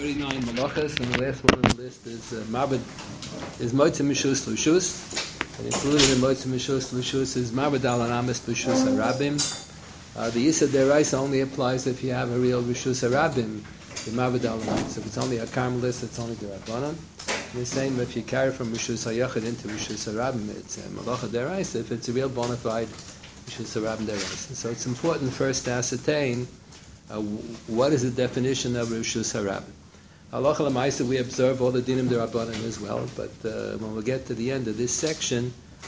39 malachas, and the last one on the list is Mabed, is Motzei Mishus Lushus, and included in Motzei Mishus Lushus is Mabed Al Anamis B'Shus Harabim. The Yisad Deraisa only applies if you have a real Rishus Harabim, the Mabed Al Anamis. If it's only a Carmelist, it's only the Rabbanon. The same if you carry from Rishus HaYachid into Rishus Harabim, it's Malacha Deraisa if it's a real bona fide Rishus Harabim Deraisa. So it's important first to ascertain what is the definition of Rishus Harabim. Halacha L'maisa, we observe all the dinim d'Rabbanan as well, but when we get to the end of this section,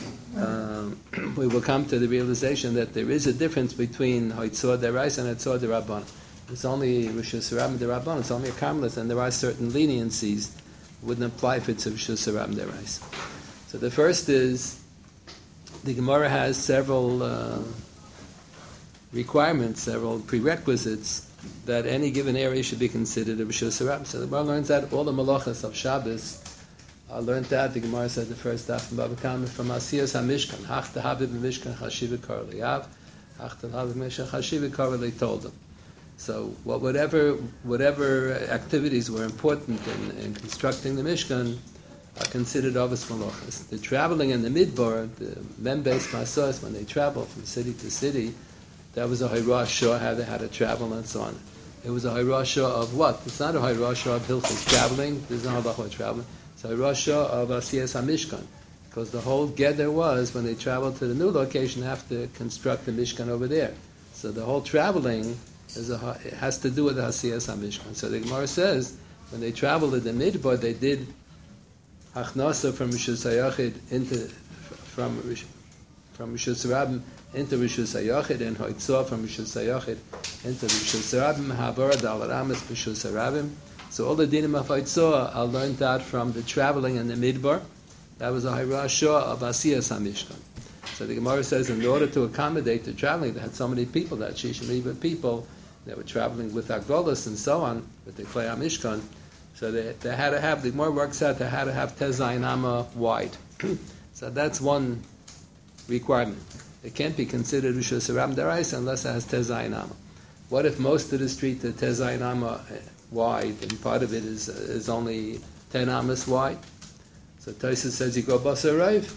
we will come to the realization that there is a difference between Hoitzor Deraisa and Hoitzor D'Rabbanan. It's only Rishus Harabim D'Rabbanan, it's only a Carmelist, and there are certain leniencies wouldn't apply if it's a Rishus Harabim Deraisa. So the first is, the Gemara has several requirements, several prerequisites that any given area should be considered a Rishus Harabim. So the Gemara learns that all the malachas of Shabbos are learned that. The Gemara said the first daf from Bava Kama from Asiyas HaMishkan, Hach Tehavim Mishkan Chashiva Kar Liyav, Hach Tehavim Mishkan Chashiva Kar Li told them. So whatever activities were important in constructing the Mishkan are considered Avos Malachas. The traveling in the Midbar, the Membeis Masos, when they travel from city to city, that was a Hayrashah, how they had to travel and so on. It was a Hayrashah of what? It's not a Hayrashah of Hilchos traveling. There's no halacha traveling. It's a Hayrashah of Asiyas HaMishkan, because the whole gather was when they traveled to the new location, they have to construct the Mishkan over there. So the whole traveling it has to do with the Asiyas HaMishkan. So the Gemara says when they traveled in the Midbar, they did Achnasa from Rishus HaYachid from Rishus Harabim into Rishus HaYachid, and Hoitzah from Rishus HaYachid into Rishus Harabim, Havara Dal Aramis Rishus Harabim. So all the dinim of Hoitzah are learned out from the traveling in the Midbar. That was a Hayrashah of Asiyas HaMishkan. So the Gemara says in order to accommodate the traveling, they had so many people, that Shishim people, they were traveling with Agbolas and so on, with the Klei HaMishkan. So they had to have, the Gemara works out, they had to have Tezayin Amma wide. So that's one requirement. It can't be considered Rishus Harabim Deraisa unless it has Tezayin Amma. What if most of the street is Tezayin Amma wide and part of it is only 10 Ammas wide? So Tosfos says you go Basar Raiv.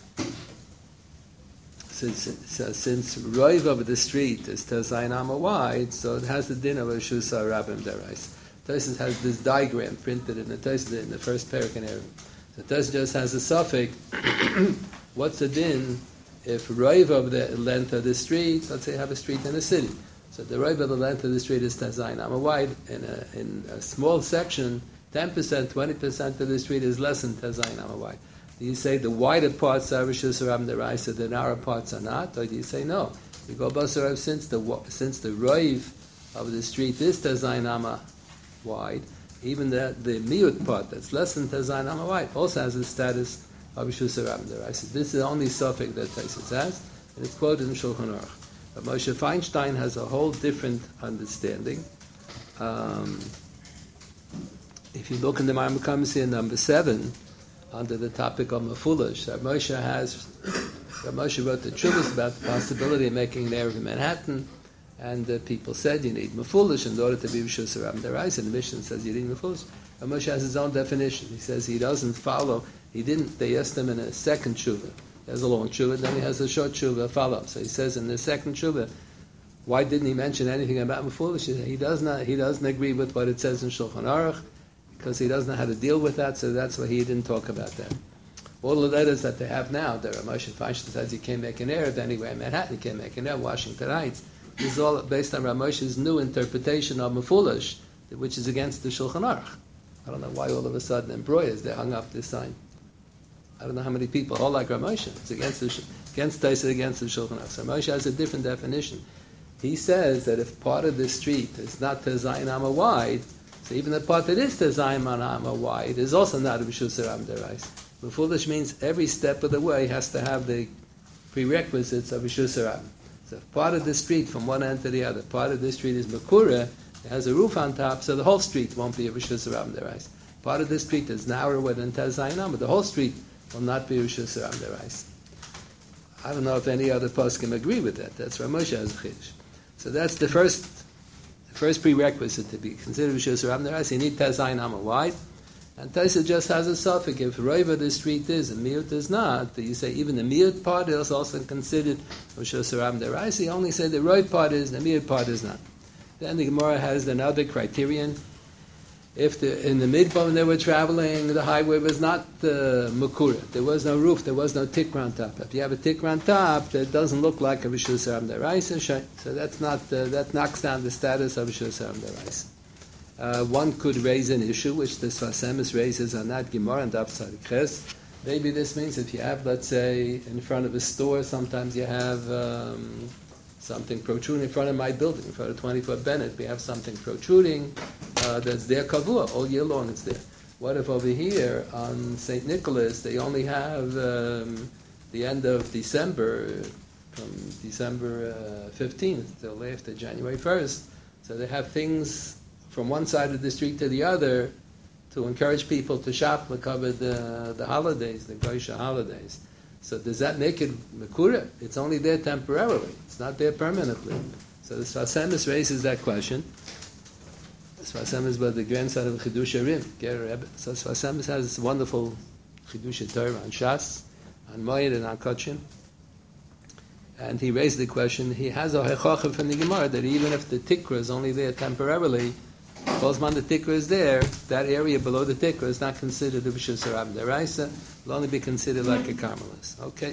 Since Raiv of the street is Tezayin Amma wide, so it has the din of Rishus Harabim Deraisa. Tosfos has this diagram printed in the Tosfos in the first parak in Erev. So Tosfos just has a suffix. What's the din if Raiv of the length of the street? Let's say you have a street in a city. So the Raiv of the length of the street is Tezayin Amma wide. In a small section, 10%, 20% of the street is less than Tezayin Amma wide. Do you say the wider parts are Rishus Harabim Deraisa, the narrow parts are not? Or do you say no? You go Basar Raiv, since the Raiv of the street is Tezayin Amma wide, even the miut part that's less than Tezayin Amma wide also has the status of Rishus Harabim Deraisa. This is the only suffix that Tosfos has, and it's quoted in Shulchan Aruch. But Moshe Feinstein has a whole different understanding. If you look in the Maimon Kamsi in number 7, under the topic of Mefulish, Moshe wrote the Chuvas about the possibility of making an Erev in Manhattan. And people said you need Mefulish in order to be Rishus Harabim Deraisa. And the Mishnah says you need Mefulish. And Moshe has his own definition. He says he doesn't follow. They asked him in a second tshuva. He has a long tshuva, then he has a short tshuva follow. So he says in the second tshuva, why didn't he mention anything about Mefulish? He doesn't agree with what it says in Shulchan Aruch, because he doesn't know how to deal with that, so that's why he didn't talk about that. All the letters that they have now, there are Moshe Feinstein says you can't make an Erev anywhere in Manhattan, you can't make an Erev, Washington Heights. This is all based on Rav Moshe's new interpretation of Mefulish, which is against the Shulchan Aruch. I don't know why all of a sudden in Broyas they hung up this sign. I don't know how many people all like Rav Moshe. It's against Tosfos, against the Shulchan Aruch. So Rav Moshe has a different definition. He says that if part of the street is not Tezayin Amma wide, so even the part that is Tezayin Amma wide is also not a Rishus Harabim Deraisa. Mefulish means every step of the way has to have the prerequisites of Rishus Harabim. So if part of the street from one end to the other, part of the street is Makura, it has a roof on top, so the whole street won't be a Rishus Harabim Deraisa. Part of the street is narrower than Tezayin Amma, but the whole street will not be Rishus Harabim Deraisa. I don't know if any other poskim agree with that. That's where Moshe has a chiddush. So that's the first first prerequisite to be considered Rishus Rabim Deraisa, you need Tezayin Amma. Why? And Taisa just has a suffix. If Roiva the street is and Miut is not, you say even the Miut part is also considered Rishus Rabim Deraisa. You only say the Roiv part is, the Miut part is not. Then the Gemara has another criterion. If in the Midbar when they were traveling, the highway was not Makura. There was no roof, there was no tikra on top. If you have a tikra on top, that doesn't look like a Rishus Rabim Deraisa. So that's not, that knocks down the status of Rishus Rabim Deraisa. One could raise an issue, which the Sfas Emes raises on that Gemara and Daf Tzadik Ches. Maybe this means if you have, let's say, in front of a store, sometimes you have something protruding in front of my building, in front of 20-foot Bennett, we have something protruding that's there kavua, all year long it's there. What if over here on St. Nicholas they only have the end of December, from December 15th till after January 1st, so they have things from one side of the street to the other to encourage people to shop to cover the holidays, the Goisha holidays. So does that make it Mekura? It's only there temporarily. It's not there permanently. So the Sfas Emes raises that question. The Sfas Emes was the grandson of Chidush Arim, Ger Rebbe. So Sfas Emes has this wonderful Chidush Torah on Shas, on Moed and on Kachim. And he raised the question, he has a Hechocha from the Gemara that even if the Tikra is only there temporarily, Bozman the Tikra is there, that area below the Tikra is not considered a Rishus Rabim Deraisa, will only be considered like a Carmelis. Okay?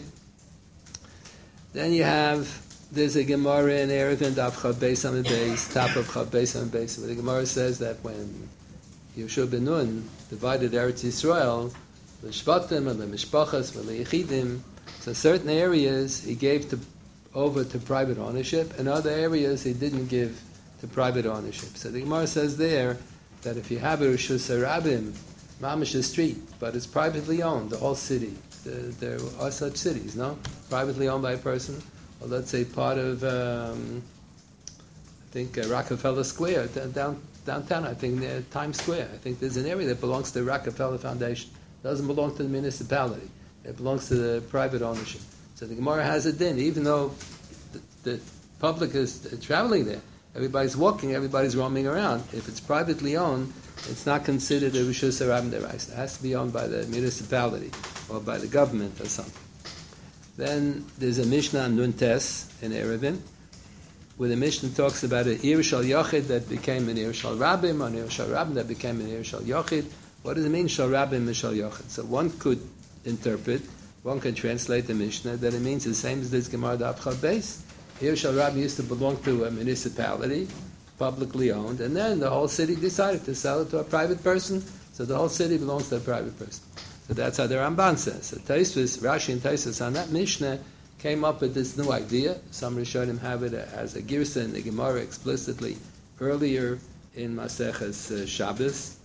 Then you have, there's a Gemara in Erevin, Daf Chav Beis on the base, top of Chav Beis on the base, where the Gemara says that when Yehoshua ben Nun divided Eretz Yisrael, the Shvatim and the Mishpachas and the Yechidim, so certain areas he gave over to private ownership, and other areas he didn't give to private ownership. So the Gemara says there that if you have a Rishus Rabim, Mamish a street, but it's privately owned, the whole city, there are such cities, no? Privately owned by a person, or let's say part of, I think Rockefeller Square, downtown, I think near Times Square. I think there's an area that belongs to the Rockefeller Foundation. It doesn't belong to the municipality. It belongs to the private ownership. So the Gemara has a din, even though the public is traveling there, everybody's walking, everybody's roaming around. If it's privately owned, it's not considered a Rishus Rabim Deraisa. It has to be owned by the municipality or by the government or something. Then there's a Mishnah on Nun Tes in Erevin, where the Mishnah talks about an Ir Shal Yochid that became an Ir Shal Rabim, or an Ir Shal Rabim that became an Ir Shal Yochid. What does it mean, Shal Rabim and Shal Yochid? So one could interpret, one could translate the Mishnah that it means the same as this Gemara Daf Chav Beis. Ir Shal Rabim used to belong to a municipality, publicly owned, and then the whole city decided to sell it to a private person, so the whole city belongs to a private person. So that's how the Ramban says. So Taisvis, Rashi and Taisvis on that Mishnah came up with this new idea. Some Rishonim have it as a Girsa in the Gemara explicitly earlier in Maseches Shabbos,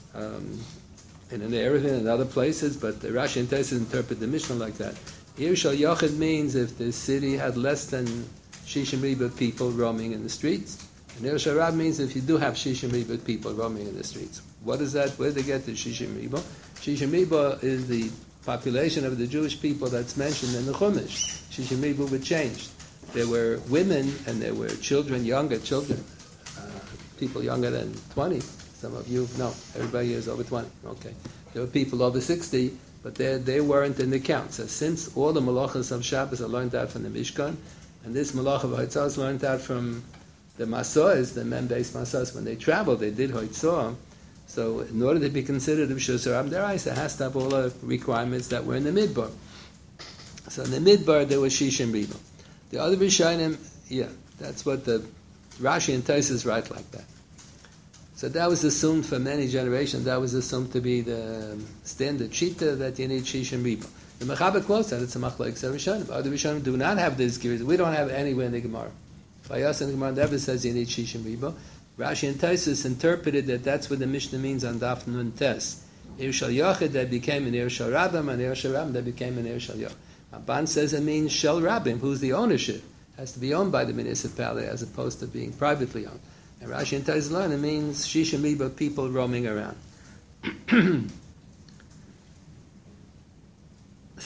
and in the Erevin and other places, but the Rashi and Taisvis interpret the Mishnah like that. Ir Shal Yochid means if the city had less than Shishim Riba people roaming in the streets. And Ir Shal Rabim means if you do have Shishim Riba people roaming in the streets. What is that? Where do they get the Shishim Riba? Shishim Riba is the population of the Jewish people that's mentioned in the Chumash. Shishim Riba were changed. There were women and there were children, younger children, people younger than 20. Some of you, no, everybody is over 20. Okay. There were people over 60, but they weren't in the count. So since all the malachas of Shabbos are learned out from the Mishkan, and this malach of Hoitzah is learned out from the Masoas, the men-based Masoas, when they traveled, they did Hoitzah. So in order to be considered a Rishus Rabim Deraisa, it has to have all the requirements that were in the Midbar. So in the Midbar, there was Shishim Riba. The other Rishonim, yeah, that's what the Rashi and Taisus write like that. So that was assumed for many generations. That was assumed to be the standard shita that you need Shishim Riba. The Mechaber quotes that it's a machlokes Rishonim. Other Rishonim do not have this gears. We don't have anywhere in the Gemara. Vayas in the Gemara never says you need Shishim Riba. Rashi and Taisus interpreted that that's what the Mishnah means on Daf Nun Tes. Ir Shal Yochid that became an Ir Shal Rabim, and Ir Shal Rabim that became an Ir Shal Yochid. Ramban says it means Shal Rabim, who's the ownership. It has to be owned by the municipality as opposed to being privately owned. And Rashi and Taisus learn it means Shishim Riba, people roaming around.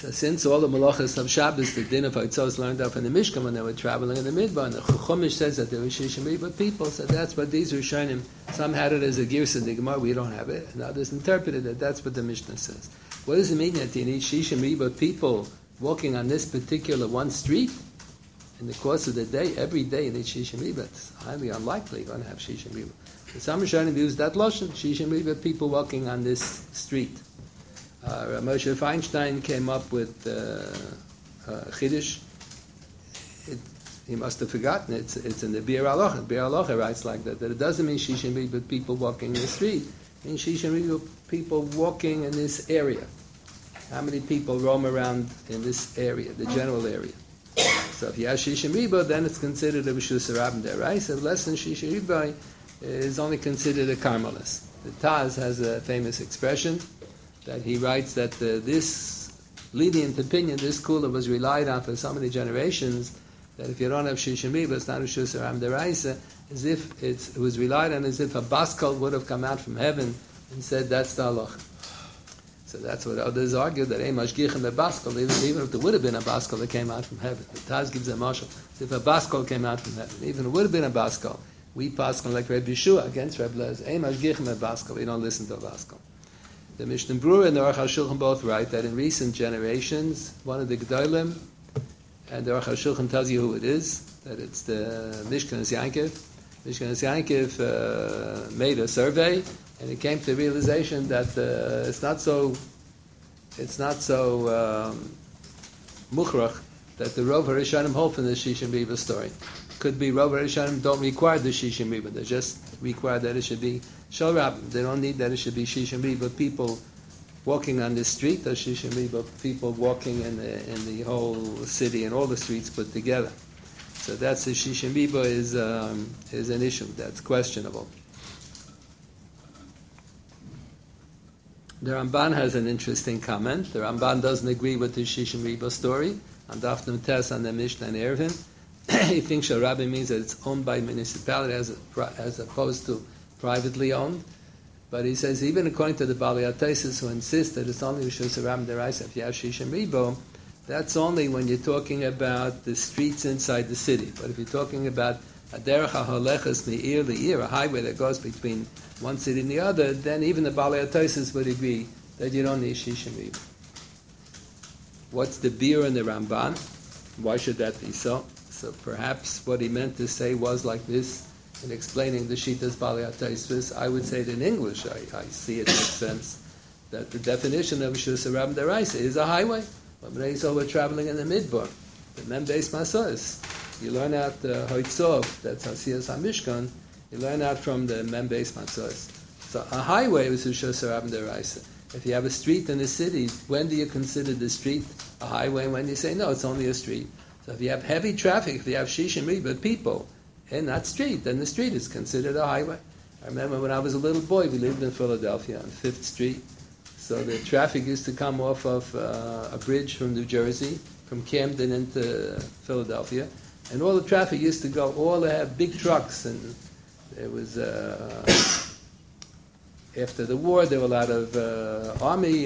So since all the malachas of Shabbos, the din of Haitzos learned up in the Mishkan when they were traveling in the Midbar, and the Chumash says that there were Shishim Riba people, so that's what these Rishonim, some had it as a Girsa in the Gemara, we don't have it, and others interpreted it, that's what the Mishnah says. What does it mean that you need Shishim Riba people walking on this particular one street? In the course of the day, every day you need Shishim Riba. It's highly unlikely you're going to have Shishim Riba. Some Rishonim use that Lashon, Shishim Riba people walking on this street. Moshe Feinstein came up with Chiddush. He must have forgotten it. It's in the Bir Alocha. Bir Alocha writes like that it doesn't mean Shishim Riba people walking in the street. It means Shishim Riba people walking in this area. How many people roam around in this area, the general area? So if you have Shishim Riba, then it's considered a B'shus Rabban Deraisa. Less than Shishim Riba is only considered a Karmelis. The Taz has a famous expression that he writes that this lenient opinion, this kula was relied on for so many generations, that if you don't have Shishim Riba, it's not a B'shus Rabban Deraisa, as if it was relied on as if a Baskal would have come out from heaven and said, that's the halach. So that's what others argue, that a mashgich the Baskal, even if there would have been a Baskal that came out from heaven. The Taz gives a mashal. If a Baskal came out from heaven, even if it would have been a Baskal, we Baskal like Reb Yeshua against Reb Lez. A mashgich the Baskal, we don't listen to a Baskal. The Mishnah Berurah and the Aruch HaShulchan both write that in recent generations, one of the Gedolim, and the Aruch HaShulchan tells you who it is, that it's the Mishkanas Yankiv. Mishkanas Yankiv made a survey, and it came to the realization that it's not so mukhrach that the Rov HaRishonim hold from the Shishim Riba story. Could be Rov HaRishonim don't require the Shishim Riba; they just require that it should be Shal Rabbim. They don't need that it should be Shishim Riba people walking on the street, or Shishim Riba people walking in the whole city and all the streets put together. So that's the Shishim Riba is an issue that's questionable. The Ramban has an interesting comment. The Ramban doesn't agree with the Shishim Riba story. On Daf Nun Tes on the Mishnah and Eruvin, he thinks Shal Rabbim means that it's owned by municipality as opposed to privately owned. But he says even according to the Balei HaTosfos who insist that it's only Rishus Rabban Deraisa if you have Shishim Riba, that's only when you're talking about the streets inside the city. But if you're talking about a derech ha'holechas me'ir le'ir, a highway that goes between one city and the other, then even the Balei HaTosfos would agree that you don't need Shishim Riba. What's the beer in the Ramban? Why should that be so? So perhaps what he meant to say was like this, in explaining the Shitas Balei HaTosfos. I would say it in English. I see it makes sense that the definition of Rishus Rabban Deraisa is a highway. When we're traveling in the Midbar, the Mem Beis Masos, you learn out the Hoitzov, that's Hasiyas HaMishkan, you learn out from the Mem Beis Masos. So a highway is Rishus Rabban Deraisa. If you have a street in a city, when do you consider the street a highway? And when do you say, no, it's only a street? So if you have heavy traffic, if you have Shishim Riba people in that street, then the street is considered a highway. I remember when I was a little boy, we lived in Philadelphia on 5th Street. So the traffic used to come off of a bridge from New Jersey, from Camden into Philadelphia. And all the traffic used to go, all they have big trucks. And there was, after the war, there were a lot of army,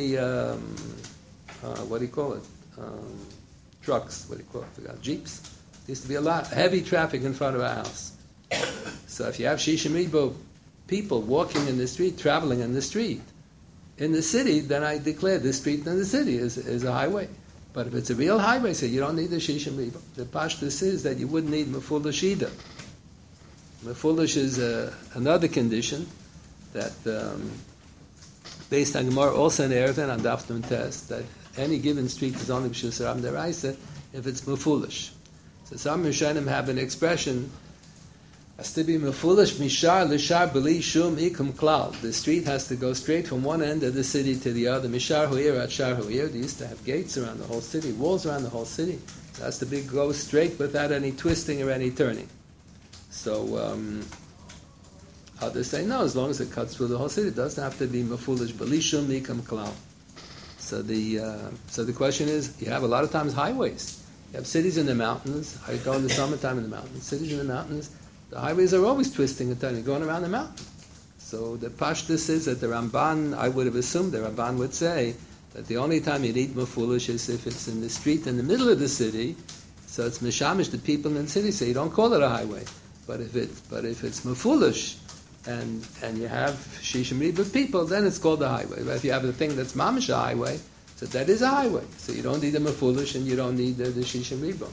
what do you call it? Trucks, what do you call it? I forgot, Jeeps. There used to be a lot, heavy traffic in front of our house. So if you have Shishim Riba people walking in the street, traveling in the street, in the city, then I declare this street in the city is a highway. But if it's a real highway, so you don't need the Shishim Riba. The Pashtus is that you wouldn't need Mefulish either. Mefulish is another condition that, based on Gemara, also in Eruvin on Daf Nun Tes, that any given street is only B'shus Rabban Deraisa if it's Mefulish. So some Rishonim have an expression, has to be mefulish mishar l'shar b'li shum ikum klal. The street has to go straight from one end of the city to the other. Mishar hu'ir at shar hu'ir. They used to have gates around the whole city, walls around the whole city. It has to be go straight without any twisting or any turning. So others say no, as long as it cuts through the whole city, it doesn't have to be mefulish b'li shum ikum klal. So the question is, you have a lot of times highways. You have cities in the mountains. I go in the summertime in the mountains. Cities in the mountains. The highways are always twisting and turning, going around the mountain. So the Pashtus is that the Ramban, I would have assumed the Ramban would say That the only time you need mafulish is if it's in the street in the middle of the city, so it's mishamish the people in the city, so you don't call it a highway. But if it's mafulish and you have shishim riba people, then it's called a highway. But if you have a thing that's mamish a highway, so that is a highway. So you don't need the mafulish and you don't need the shishim riba.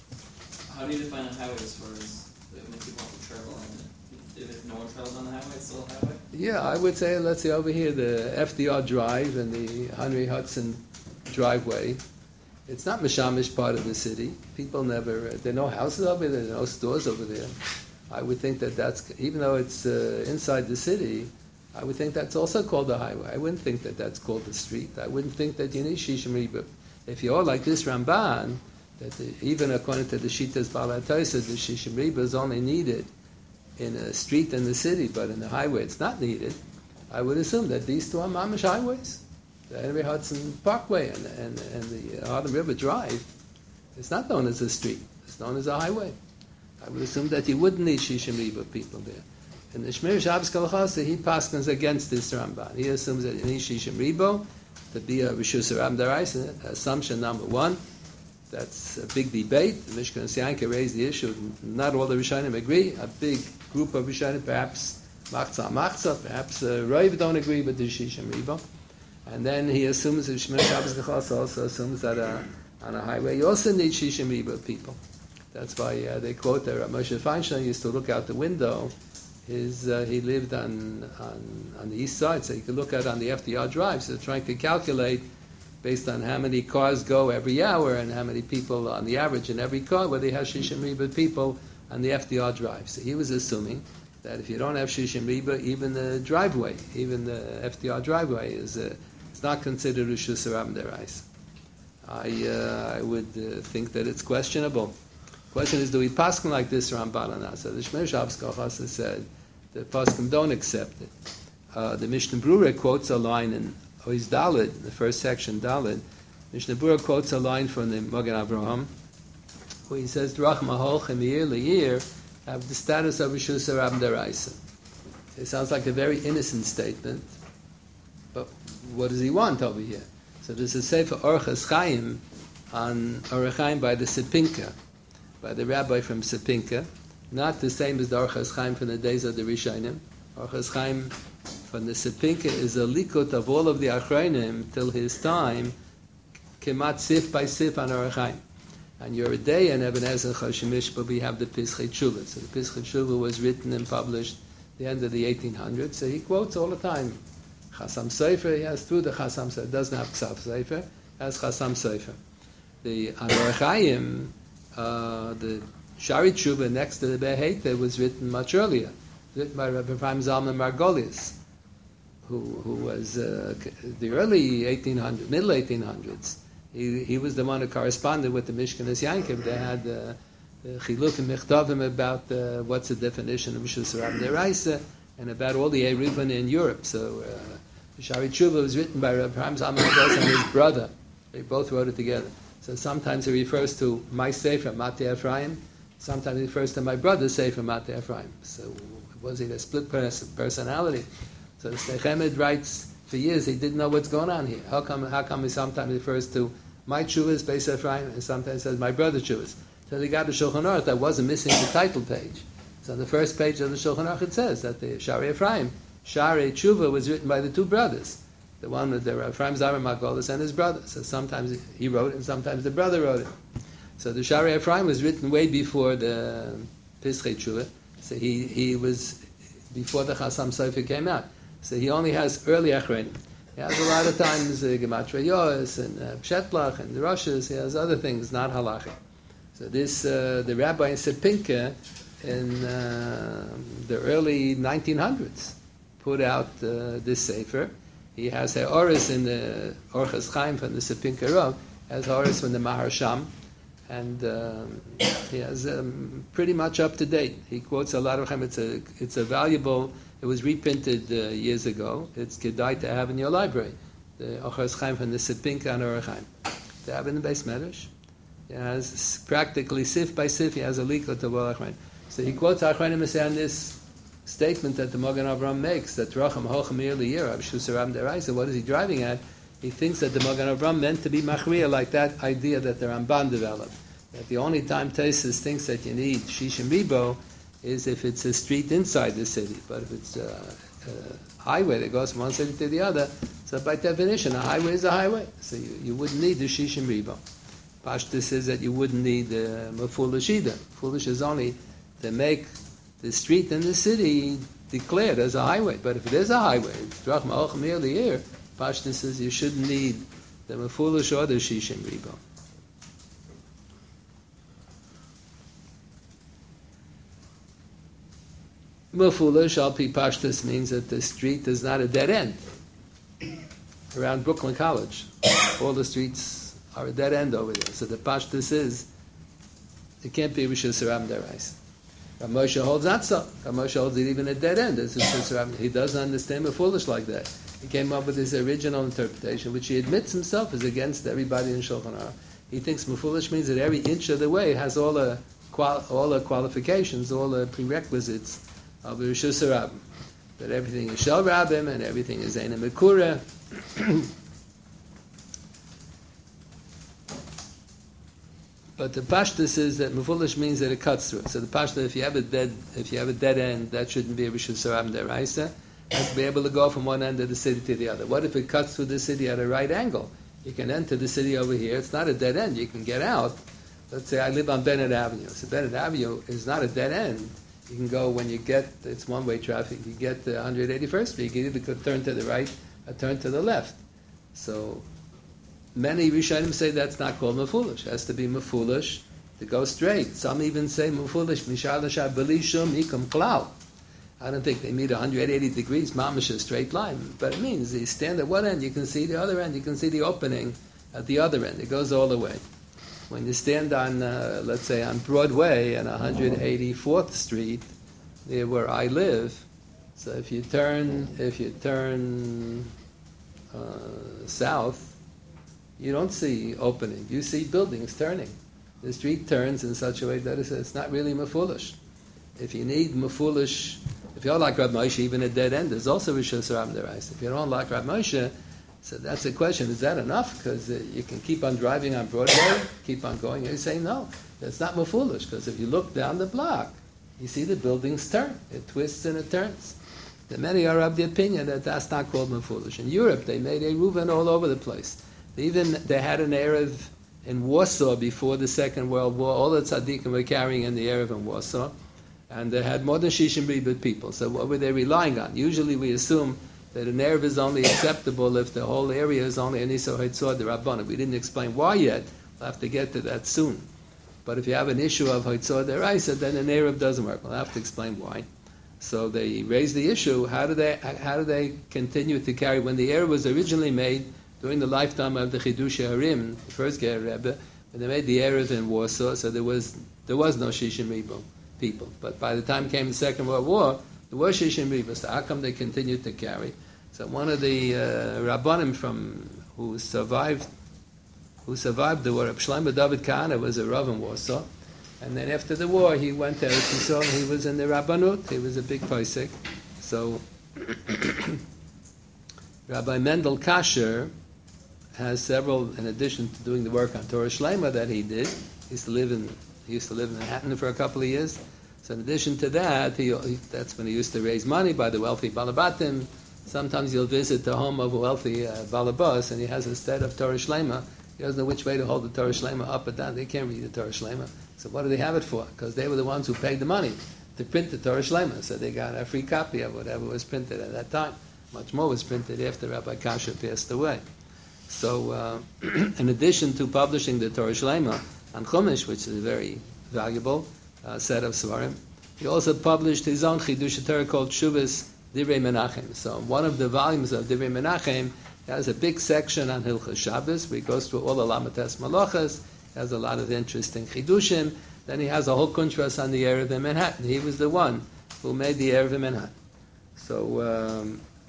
How do you define a highway as far as when people have to travel on it? If no one travels on the highway, it's still a highway? Yeah, I would say, let's say over here, the FDR Drive and the Henry Hudson driveway, it's not Mishamish part of the city. People there are no houses over there, there are no stores over there. I would think that's, even though it's inside the city, I would think that's also called a highway. I wouldn't think that's called a street. I wouldn't think that you need Shishim Riba. If you're like this Ramban, that even according to the Shitas Balatoisa, the Shishim Riba is only needed in a street in the city, but in the highway it's not needed, I would assume that these two are mamish highways. The Henry Hudson Parkway and the Harlem River Drive, it's not known as a street, it's known as a highway. I would assume that you wouldn't need Shishim Riba people there. And the Shmir Shabbos Kalachasa, he paskins against this Ramban. He assumes that you need Shishim Riba to be a Rishus Ram Darais, assumption number one. That's a big debate. The Mishkan Sianka raised the issue. Not all the Rishonim agree. A big group of Rishonim, perhaps Machza, perhaps Rav don't agree with the Shishim Riba. And then he assumes that Shmir Shabbos Gechas also assumes that on a highway you also need Shishim Riba people. That's why they quote that Moshe Feinstein used to look out the window. He lived on the east side, so you could look out on the FDR Drive. So trying to calculate based on how many cars go every hour and how many people on the average in every car, whether he has Shishim Riba people on the FDR Drive. So he was assuming that if you don't have Shishim Riba, even the driveway, even the FDR driveway is it's not considered Rishus Ram Derais. I would think that it's questionable. The question is, do we paskin like this Ramban or not? So the Shmir Shabbos Kalachasa said the paskin don't accept it. The Mishnah Brura quotes a line in Oiz Daled, the first section Daled. Mishnah Brura quotes a line from the Magen Avraham, where he says, Drach Maholchem year le'year have the status of Rishus Ram Deraisa. It sounds like a very innocent statement, but what does he want over here? So there's a Sefer Orchos Chaim on Orchos Chaim by the Sepinka, by the rabbi from Sepinka, not the same as the Orchos Chaim from the days of the Rishonim. Orchos Chaim from the Sepinka is a likut of all of the Achronim till his time, kemat sif by sif on Orchos Chaim. And Yeridei and Eben Ezer Choshimish, but we have the Pischei Tshuva. So the Pischei Tshuva was written and published at the end of the 1800s. So he quotes all the time. Chasam Sofer, he has through the Chasam Sofer. It doesn't have Ksav Sofer, it has Chasam Sofer. The Orchos Chaim, the Shari Tshuva next to the Beheita was written much earlier. Written by Rabbi Ephraim Zalman Margolius, who was the early 1800s, middle 1800s. He was the one who corresponded with the Mishkanas Yankiv. They had the Chiluk and Mechtavim about what's the definition of Rishus Ram Deraisa and about all the Eruvin in Europe. So the Shari Tshuva was written by Rabbi Ephraim Zalman Margolius and his brother. They both wrote it together. So sometimes he refers to my Sefer, Matei Ephraim. Sometimes he refers to my brother's Sefer, Matei Ephraim. So was he a split personality? So the Snechemed writes, for years he didn't know what's going on here. How come he sometimes refers to my Chuvas, Beis Ephraim, and sometimes says my brother Chuvas? So they got the Shulchan Aruch that wasn't missing the title page. So on the first page of the Shulchan Aruch it says that the Shari Ephraim, Shari Tshuva was written by the two brothers. The one with the Ephraim Zalman Margolius and his brother. So sometimes he wrote it and sometimes the brother wrote it. So the Shari Ephraim was written way before the Pischei Tshuva. So he was before the Chasam Sofer came out. So he only has early Achronim. He has a lot of times Gematria Yos and Pshetlach and the Roshas. He has other things, not halachic. So this the rabbi in Sepinka in the early 1900s put out this sefer. He has Ha'oris in the Orchos Chaim from the Sepinka Rav, has Ha'oris from the Maharsham, and he has pretty much up to date. He quotes a lot of Chaim. It's a valuable. It was reprinted years ago. It's kedai to have in your library. The Orchos Chaim from the Sepinka and Orchos Chaim. To have in the Beis Medrash. He has practically sif by sif. He has a likot of all Achronim. So he quotes Achronim on this statement that the Magen Avraham makes, that Racham Hochem Year Liyir, Rishus Ram Deraisa. What is he driving at? He thinks that the Magen Avraham meant to be machriya, like that idea that the Ramban developed. That the only time Tosfos thinks that you need shishim ribo is if it's a street inside the city. But if it's a highway that goes from one city to the other, so by definition, a highway is a highway. So you wouldn't need the shishim ribo. Pashtus says that you wouldn't need the mefulish either. Foolish is only to make the street in the city declared as a highway. But if it is a highway, drach ma'och mir li'ir, Pashtus says you shouldn't need the mefulish or the shishim ribo. Mefulish, al pi Pashtus, means that the street is not a dead end. Around Brooklyn College, all the streets are a dead end over there. So the Pashtus is, it can't be Rishus Harabim Deraisa. Rav Moshe holds not so. Rav Moshe holds it even a dead end. He doesn't understand Mefulish like that. He came up with his original interpretation, which he admits himself is against everybody in Shulchan Aruch. He thinks Mefulish means that every inch of the way has all the qualifications, all the prerequisites of Rishus Harabim. That everything is Shel Rabim and everything is Eina Mekura. But the Pashtus is that Mefulish means that it cuts through. So the Pashtus, if you have a dead end, that shouldn't be a Rishus Harabim Deraisa. It has to be able to go from one end of the city to the other. What if it cuts through the city at a right angle? You can enter the city over here. It's not a dead end. You can get out. Let's say I live on Bennett Avenue. So Bennett Avenue is not a dead end. You can go when you get, it's one-way traffic, you get to 181st Street, you either could turn to the right or turn to the left. So many Rishonim say that's not called Mefulish. It has to be Mefulish to go straight. Some even say Mefulish, Mishal Shah Belishum Ikum Klau. I don't think they meet 180 degrees, mamish a straight line. But it means you stand at one end, you can see the other end, you can see the opening at the other end. It goes all the way. When you stand on, let's say, on Broadway and 184th Street, near where I live, so if you turn south, you don't see opening. You see buildings turning. The street turns in such a way that it's not really Mefulish. If you need Mefulish, if you don't like Rav Moshe, even a dead end, there's also Rishus Harabim Deraisa. If you don't like Rav Moshe, so that's the question, is that enough? Because you can keep on driving on Broadway, keep on going. You say, no, that's not Mefulish, because if you look down the block, you see the buildings turn. It twists and it turns. The many are of the opinion that that's not called Mefulish. In Europe, they made a Reuven all over the place. They had an Erev in Warsaw before the Second World War. All the tzaddikim were carrying in the Erev in Warsaw. And they had more than Shishim Ribut people. So what were they relying on? Usually we assume that an Erev is only acceptable if the whole area is only an Isor Haitzor de Rabbanan. We didn't explain why yet. We'll have to get to that soon. But if you have an issue of Haitzor de Raisa, then an Erev doesn't work. We'll have to explain why. So they raised the issue, how do they continue to carry, when the Erev was originally made during the lifetime of the Chidushei Harim, the first Ger Rebbe, when they made the Erev in Warsaw, so there was no Shishim Ribot people. But by the time came the Second World War, there were Shishim Ribot. So how come they continued to carry? So one of the Rabbanim who survived the war, Shlomo David Kahana, was a Rav in Warsaw. And then after the war, he went to Eretz Yisrael, and he was in the Rabbanut. He was a big posek. So Rabbi Mendel Kasher has several, in addition to doing the work on Torah Shlema that he did. He used to live in Manhattan for a couple of years. So in addition to that, that's when he used to raise money by the wealthy Balabatim. Sometimes you'll visit the home of a wealthy Balabas, and he has a set of Torah Shlema. He doesn't know which way to hold the Torah Shlema, up or down. They can't read the Torah Shlema. So what do they have it for? Because they were the ones who paid the money to print the Torah Shlema. So they got a free copy of whatever was printed at that time. Much more was printed after Rabbi Kasher passed away. So in addition to publishing the Torah Shlema on Chumash, which is a very valuable set of Svarim, he also published his own Chidush Torah called Shuvas Divrei Menachem. So one of the volumes of Divrei Menachem has a big section on Hilchos Shabbos, where he goes through all the Lamates Malachas, has a lot of interesting Chidushim. Then he has a whole kuntras on the Erev in Manhattan. He was the one who made the Erev in Manhattan. So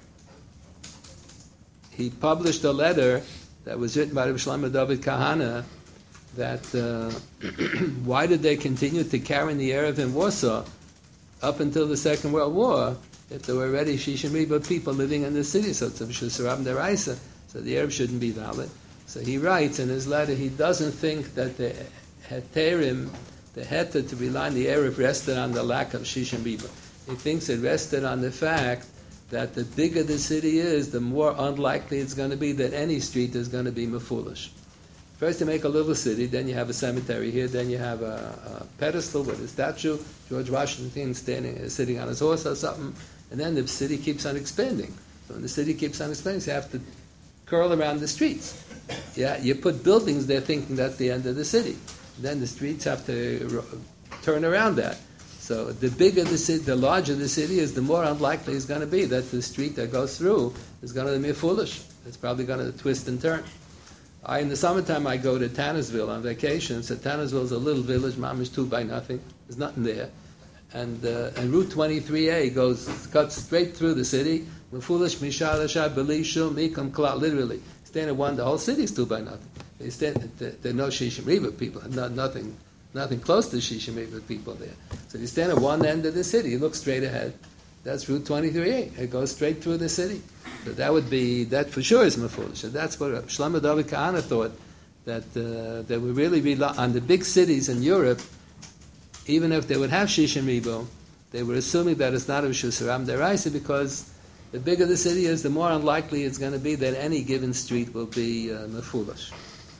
he published a letter that was written by Rabbi Shlomo David Kahana that why did they continue to carry the Erev in Warsaw up until the Second World War if there were already Shishim Ribot people living in the city? So it's a Rishus Harabim Deraisa. So the Erev shouldn't be valid. So he writes in his letter, he doesn't think that the heterim, the heter to rely on the Erev rested on the lack of Shishim Riba. He thinks it rested on the fact that the bigger the city is, the more unlikely it's going to be that any street is going to be mefulish. First you make a little city, then you have a cemetery here, then you have a pedestal with a statue, George Washington sitting on his horse or something, and then the city keeps on expanding. So when the city keeps on expanding, you have to curl around the streets. Yeah, you put buildings there thinking that's the end of the city. Then the streets have to turn around that. So the bigger the city, the larger the city is, the more unlikely it's going to be that the street that goes through is going to be foolish. It's probably going to twist and turn. In the summertime, I go to Tannersville on vacation. So Tannersville is a little village, mamish 2 by nothing. There's nothing there. And Route 23A cuts straight through the city. Mefulish mishalasha belishum mikam kla. Literally, stand at one. The whole city is 2 by nothing. There are no Shishim Riba people. Nothing close to Shishim Riba people there. So you stand at one end of the city. You look straight ahead. That's Route 23A. It goes straight through the city. So that for sure is mefulish. And that's what Shlomo David Kahana thought, that we really rely on the big cities in Europe. Even if they would have Shishim Ribo, they were assuming that it's not a Rishus Haram Deraisa, because the bigger the city is, the more unlikely it's going to be that any given street will be mefulish.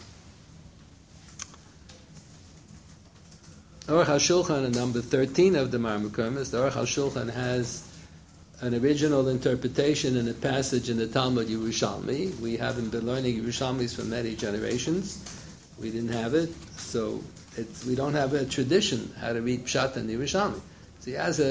Aruch HaShulchan, in number 13 of the Marmukermis, the Aruch HaShulchan has an original interpretation in a passage in the Talmud Yerushalmi. We haven't been learning Yerushalmis for many generations. We didn't have it, so we don't have a tradition how to read Pshat in Yerushalmi. So he has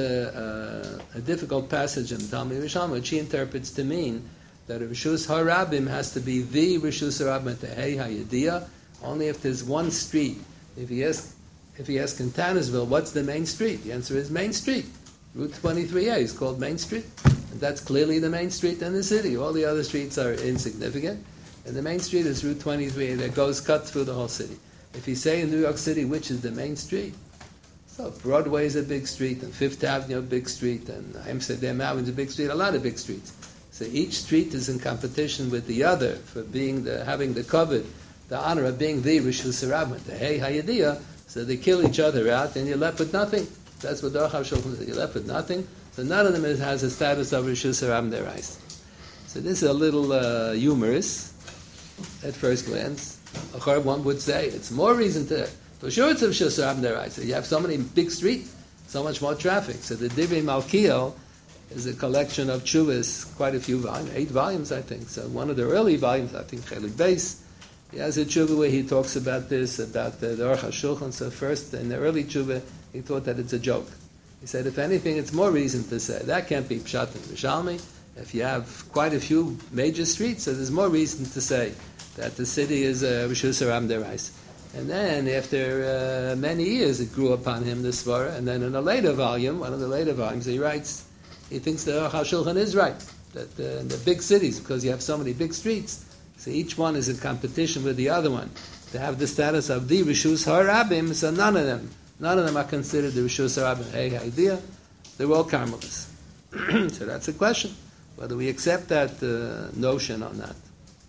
a difficult passage in the Talmud Yerushalmi, which he interprets to mean that a Rishus HaRabim has to be the Rishus HaRabim Tehei HaYediyah, only if there's one street. If he asks in Tannersville, what's the main street? The answer is Main Street. Route 23A is called Main Street. And that's clearly the main street in the city. All the other streets are insignificant. And the main street is Route 23A that cuts through the whole city. If you say in New York City, which is the main street, so Broadway is a big street, and Fifth Avenue a big street, and Amsterdam Avenue is a big street, a lot of big streets. So each street is in competition with the other for having the covet, the honor of being the Rishus Harabim, the Hey Hayadiyah. So they kill each other out, and you're left with nothing. That's what the Aruch HaShulchan said. You're left with nothing. So none of them has a status of Rishus Harabim Deraisa. So this is a little humorous at first glance. One would say it's more reason to. For sure, it's a Rishus Harabim Deraisa. You have so many big streets, so much more traffic. So the Divrei Malkiel is a collection of tshuvas, quite a few volumes, 8 volumes, I think. So one of the early volumes, I think, Chelik Beis. He has a tshuva where he talks about this, about the Aruch HaShulchan. So first, in the early tshuva, he thought that it's a joke. He said, if anything, it's more reason to say that can't be Pshat and Rishalmi. If you have quite a few major streets, so there's more reason to say that the city is Rishus Harabim Deraisa. And then, after many years, it grew upon him, this svara. And then in a later volume, one of the later volumes, he writes, he thinks the Aruch HaShulchan is right, that in the big cities, because you have so many big streets, so each one is in competition with the other one to have the status of the Rishus HaRabim. So none of them are considered the Rishus HaRabim Hey idea. They're all Carmelites. So that's the question, whether we accept that notion or not.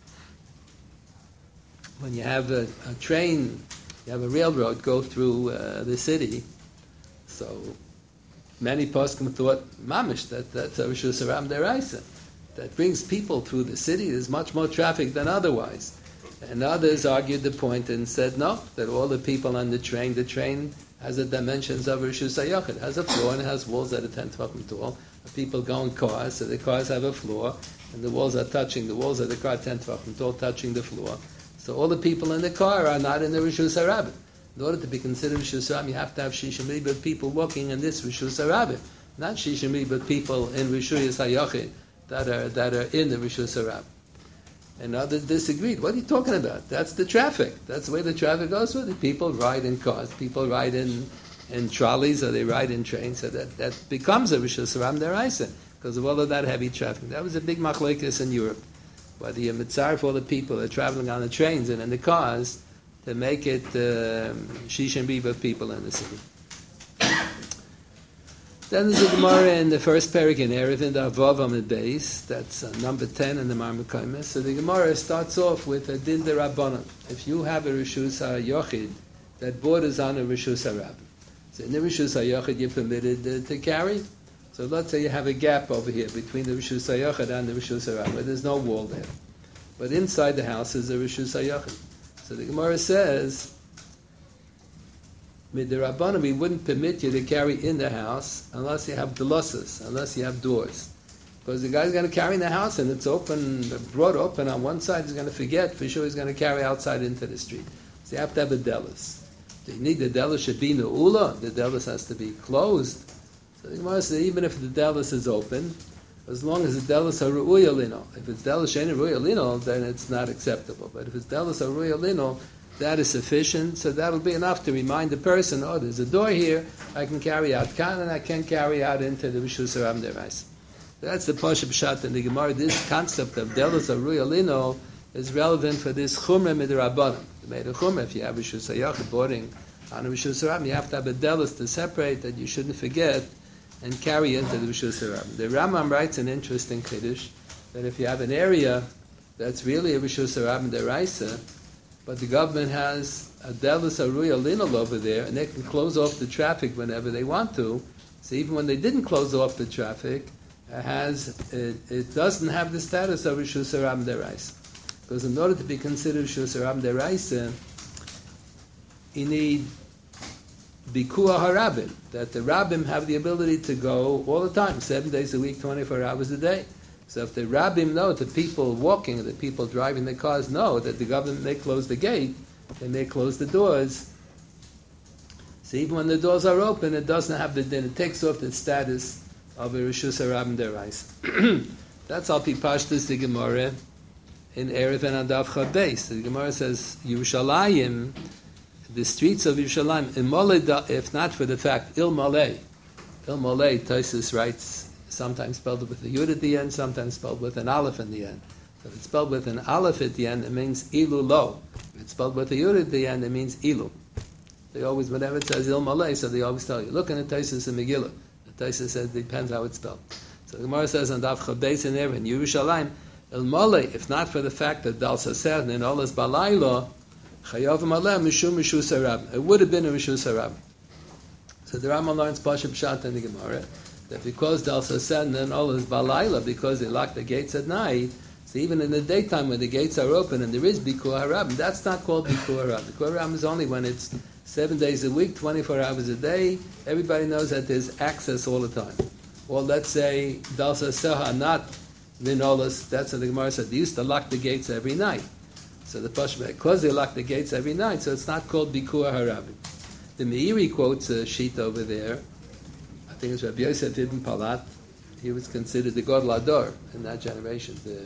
When you have a train, you have a railroad go through the city, so many poskim thought mamish that's a Rishus Harabim Deraisa. That brings people through the city. There's much more traffic than otherwise. And others argued the point and said no, that all the people on the train has the dimensions of Rishus HaYachid. It has a floor and it has walls that are 10 tefachim tall. People go in cars, so the cars have a floor, and the walls of the car 10 tefachim tall, touching the floor. So all the people in the car are not in the Rishus Harabim. In order to be considered Rishus Harabim, you have to have Shishim Riba people walking in this Rishus Harabim, not Shishim Riba people in Rishus HaYachid that are in the Rishus Harabim. And others disagreed. What are you talking about? That's the traffic. That's the way the traffic goes with it. People ride in cars. People ride in trolleys, or they ride in trains. So that becomes a Rishus Harabim Deraisa because of all of that heavy traffic. That was a big machlokes in Europe. Whether you're mitzar for all the people that are traveling on the trains and in the cars to make it Shishim Riba people in the city. Then there's a Gemara in the first parak in Erevin, the Avav Amid Beis, that's number 10 in the Marmukaimis. So the Gemara starts off with a Din de Rabbanan. If you have a Rishus HaYochid that borders on a Rishus HaRabbim. So in the Rishus HaYochid you're permitted to carry. So let's say you have a gap over here between the Rishus HaYochid and the Rishus HaRabbim. There's no wall there. But inside the house is a Rishus HaYochid. So the Gemara says, Midirabbanan, we wouldn't permit you to carry in the house unless you have delusas, unless you have doors. Because the guy's going to carry in the house and it's open, broad open on one side, he's going to forget, for sure he's going to carry outside into the street. So you have to have a delis. So you need the delis should be ne'ula, the delis has to be closed. So the Gemara says even if the delis is open, as long as the delis are ru'uya lino. If it's delis she'ein ru'uya lino, then it's not acceptable. But if it's delis are ru'uya lino, that is sufficient, so that'll be enough to remind the person, oh, there's a door here, I can carry out kan, and I can carry out into the Rishus HaRabbim Derais. That's the Pasha Pshat in the Gemara. This concept of Delos Aruya Lino is relevant for this Chumrah Midrabbanan. You made a Chumrah, if you have Rishus HaYachid boarding on a Rishus HaRabbim, you have to have a Delos to separate that you shouldn't forget and carry into the Rishus HaRabbim. The Rambam writes an interesting Kiddush, that if you have an area that's really a Rishus HaRabbim Deraisa, but the government has a Delis Aruya Linol over there, and they can close off the traffic whenever they want to. So even when they didn't close off the traffic, it doesn't have the status of Rishus HaRabbim Deraisa. Because in order to be considered Rishus HaRabbim Deraisa, you need Bikuah HaRabbim, that the Rabbim have the ability to go all the time, 7 days a week, 24 hours a day. So if the Rabbim know, the people walking, the people driving the cars know that the government may close the gate, they may close the doors. So even when the doors are open, it doesn't have the din. It takes off the status of a Rishus HaRabbim Derais. That's Al Pi Pashtus the Gemara in Erev and Adav Chabeis. The Gemara says, Yerushalayim, the streets of Yerushalayim, if not for the fact, Il Malay, Taisus writes, sometimes spelled with a yud at the end, sometimes spelled with an aleph in the end. So if it's spelled with an aleph at the end, it means ilu lo. If it's spelled with a yud at the end, it means ilu. They always, whenever it says il malay, so they always tell you, look in the Taisus and Megillah. The Taisus says it depends how it's spelled. So the Gemara says on Daf Chabeis in there in Yerushalayim, il malay, if not for the fact that Dal Saser and all is balaylo, chayav malay mishum Rishus HaRabbim. It would have been a Rishus HaRabbim. So the Rambam learns Pasha Pshat in the Gemara, that because Dal Sasen and all is balayla, because they lock the gates at night, so even in the daytime when the gates are open and there is Bikuah HaRabbim, that's not called Bikuah HaRabbim. Bikuah HaRabbim is only when it's 7 days a week, 24 hours a day. Everybody knows that there's access all the time. Or let's say Dal Saseha, not Linolas, that's what the Gemara said. They used to lock the gates every night. So the Pashma, because they lock the gates every night, so it's not called Bikuah HaRabbim. The Meiri quotes a sheet over there. I think it's Rabbi Yosef Ibn Palat. He was considered the Gadol Ador in that generation. The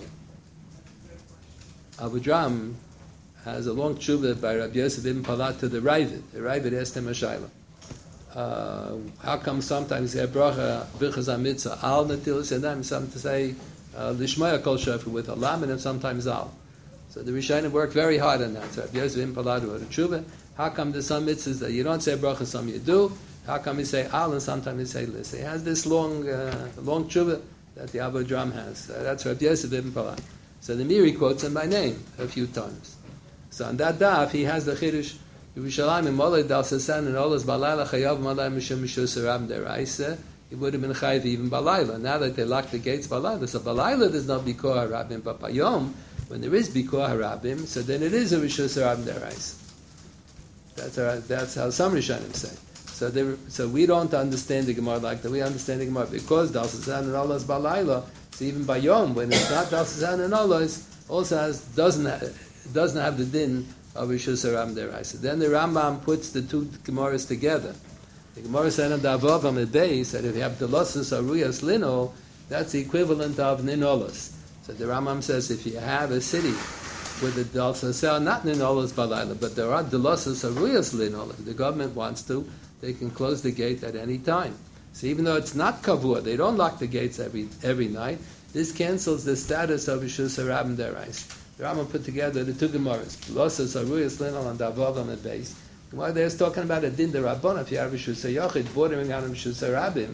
Abu has a long tshuva by Rabbi Yosef Ibn Palat to the Ravid. The Ravid asked him a shayla. How come sometimes you have bracha birchas hamitzah al natilas yadayim, some to say lishmaya kol shofar with a lam and sometimes al. So the Rishonim worked very hard on that. So Rabbi Yosef Ibn Palat wrote a tshuva. How come there's some mitzvahs that you don't say bracha, some you do? How come you say al and sometimes you say lis? He has this long tshuva that the Abu Dram has. That's Rabbi Yosef Ibn Palat. So the Miri quotes him by name a few times. So on that daf, he has the Chiddush, Yerushalayim and Molei Dal Sasan and Olas Balayla Chayav Malay Mishum Mishus HaRabbim Deraisa. He would have been Chayav even Balayla. Now that they lock the gates Balayla, so Balayla does not Bikuah HaRabbim, but Bayom, when there is Bikuah HaRabbim, so then it is a Rishus HaRabbim Deraisa. That's how some Rishonim say. So we don't understand the Gemara like that. We understand the Gemara because Dal Sasan and Olas Balayla. So even by Yom, when it's not Dal Sasan and Olas, also doesn't have the din of Rishus HaRabbim Deraisa. Then the Rambam puts the two Gemaras together. The Gemara said on the Avav on the base that if you have the Lossus Aruyas Lino, that's the equivalent of Ninolas. So the Rambam says if you have a city with the Dal Sasan, not Ninolas Balayla, but there are the Lossus Aruyas Lino, if the government wants to, they can close the gate at any time. So even though it's not kavua, they don't lock the gates every night, this cancels the status of Rishus HaRabbim Deraisa. The Rambam put together the two Gemaras, Losas Aruyas Linol and Davav on the base. Gemara there is talking about a din de Rabbon. If you have Rishus HaYachid bordering on Rishus HaRabbim,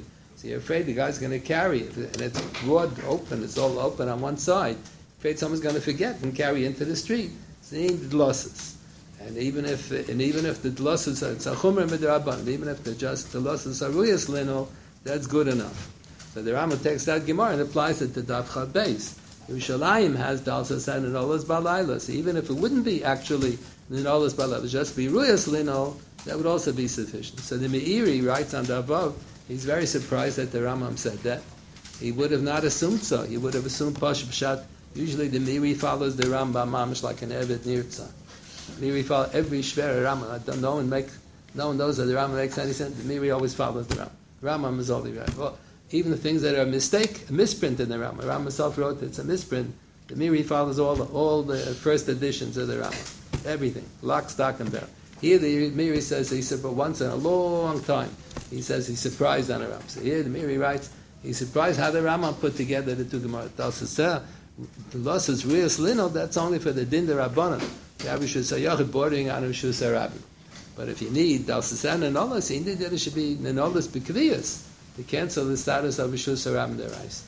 So you're afraid the guy's going to carry it, and it's broad open, it's all open on one side. Afraid someone's going to forget and carry into the street. So you need losses. And even if the losses are, it's a chumra midrabanan, even if they're just the losses are ruyas lino, that's good enough. So the Rambam takes that Gemara and applies it to Daf Chad Beis. Yerushalayim has Dalsas and Ninolas Balayla. So even if it wouldn't be actually Ninolas Balayla, it would just be ruyas lino, that would also be sufficient. So the Meiri writes on the above, he's very surprised that the Rambam said that. He would have not assumed so. He would have assumed Pash Pshat. Usually the Meiri follows the Rambam mamish like an Evet Nirtza. Meiri follows every Shver Rambam. No one knows that the Rambam makes any sense. The Meiri always follows the Rambam. Rambam is all the right. Well, even the things that are a misprint in the Rambam. The Rambam himself wrote it's a misprint. The Meiri follows all the first editions of the Rambam. Everything. Lock, stock, and barrel. Here the Meiri says he said, but once in a long time, he says he's surprised on the Rambam. So here the Meiri writes, he's surprised how the Rambam put together the two Gemara. The loss is Riyas Lino, that's only for the Din Rabbanan. The Rabbi should say, bordering on Rishus Rabbi. But if you need Dalsas and Nenolas, you need that it should be Nenolas B'Kviyas to cancel the status of Rishus Rabbi Derais.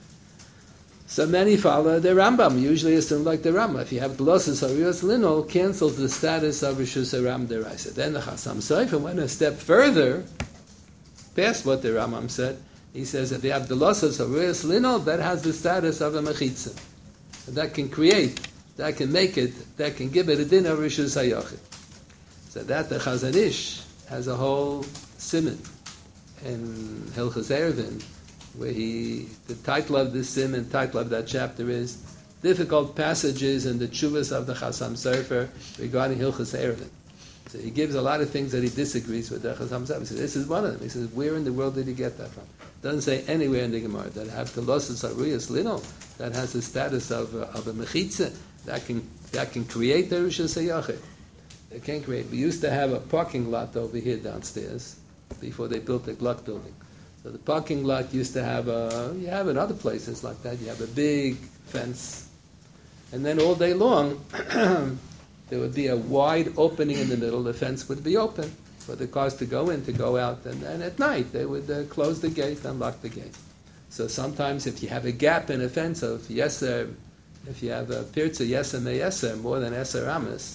So many follow the Rambam, usually assume like the Rambam. If you have glosses or Riyas Lino, cancels the status of Rishus Rabbi Derais. Then the Chasam Sofer went a step further, past what the Rambam said. He says if you have the losses of Riyas Lino, that has the status of a Mechitza. That can create, that can make it, that can give it a din of Rishus HaYochid. So that the Chazon Ish has a whole siman in Hilchos Eruvin, where the title of this siman, title of that chapter is difficult passages in the Tshuvas of the Chasam Sofer regarding Hilchos Eruvin. So he gives a lot of things that he disagrees with the Chasam Sofer. He says, this is one of them. He says, where in the world did he get that from? Doesn't say anywhere in the Gemara that have the losses of Riyas Lino, that has the status of a Mechitza, that can create the Rishus HaYochid. They can't create. We used to have a parking lot over here downstairs before they built the Gluck building. So the parking lot used to have you have in other places like that, you have a big fence. And then all day long, there would be a wide opening in the middle. The fence would be open for the cars to go in, to go out. And at night, they would close the gate and lock the gate. So sometimes if you have a gap in a fence of yeser, if you have a pirza yeser meyeser, more than eser amas,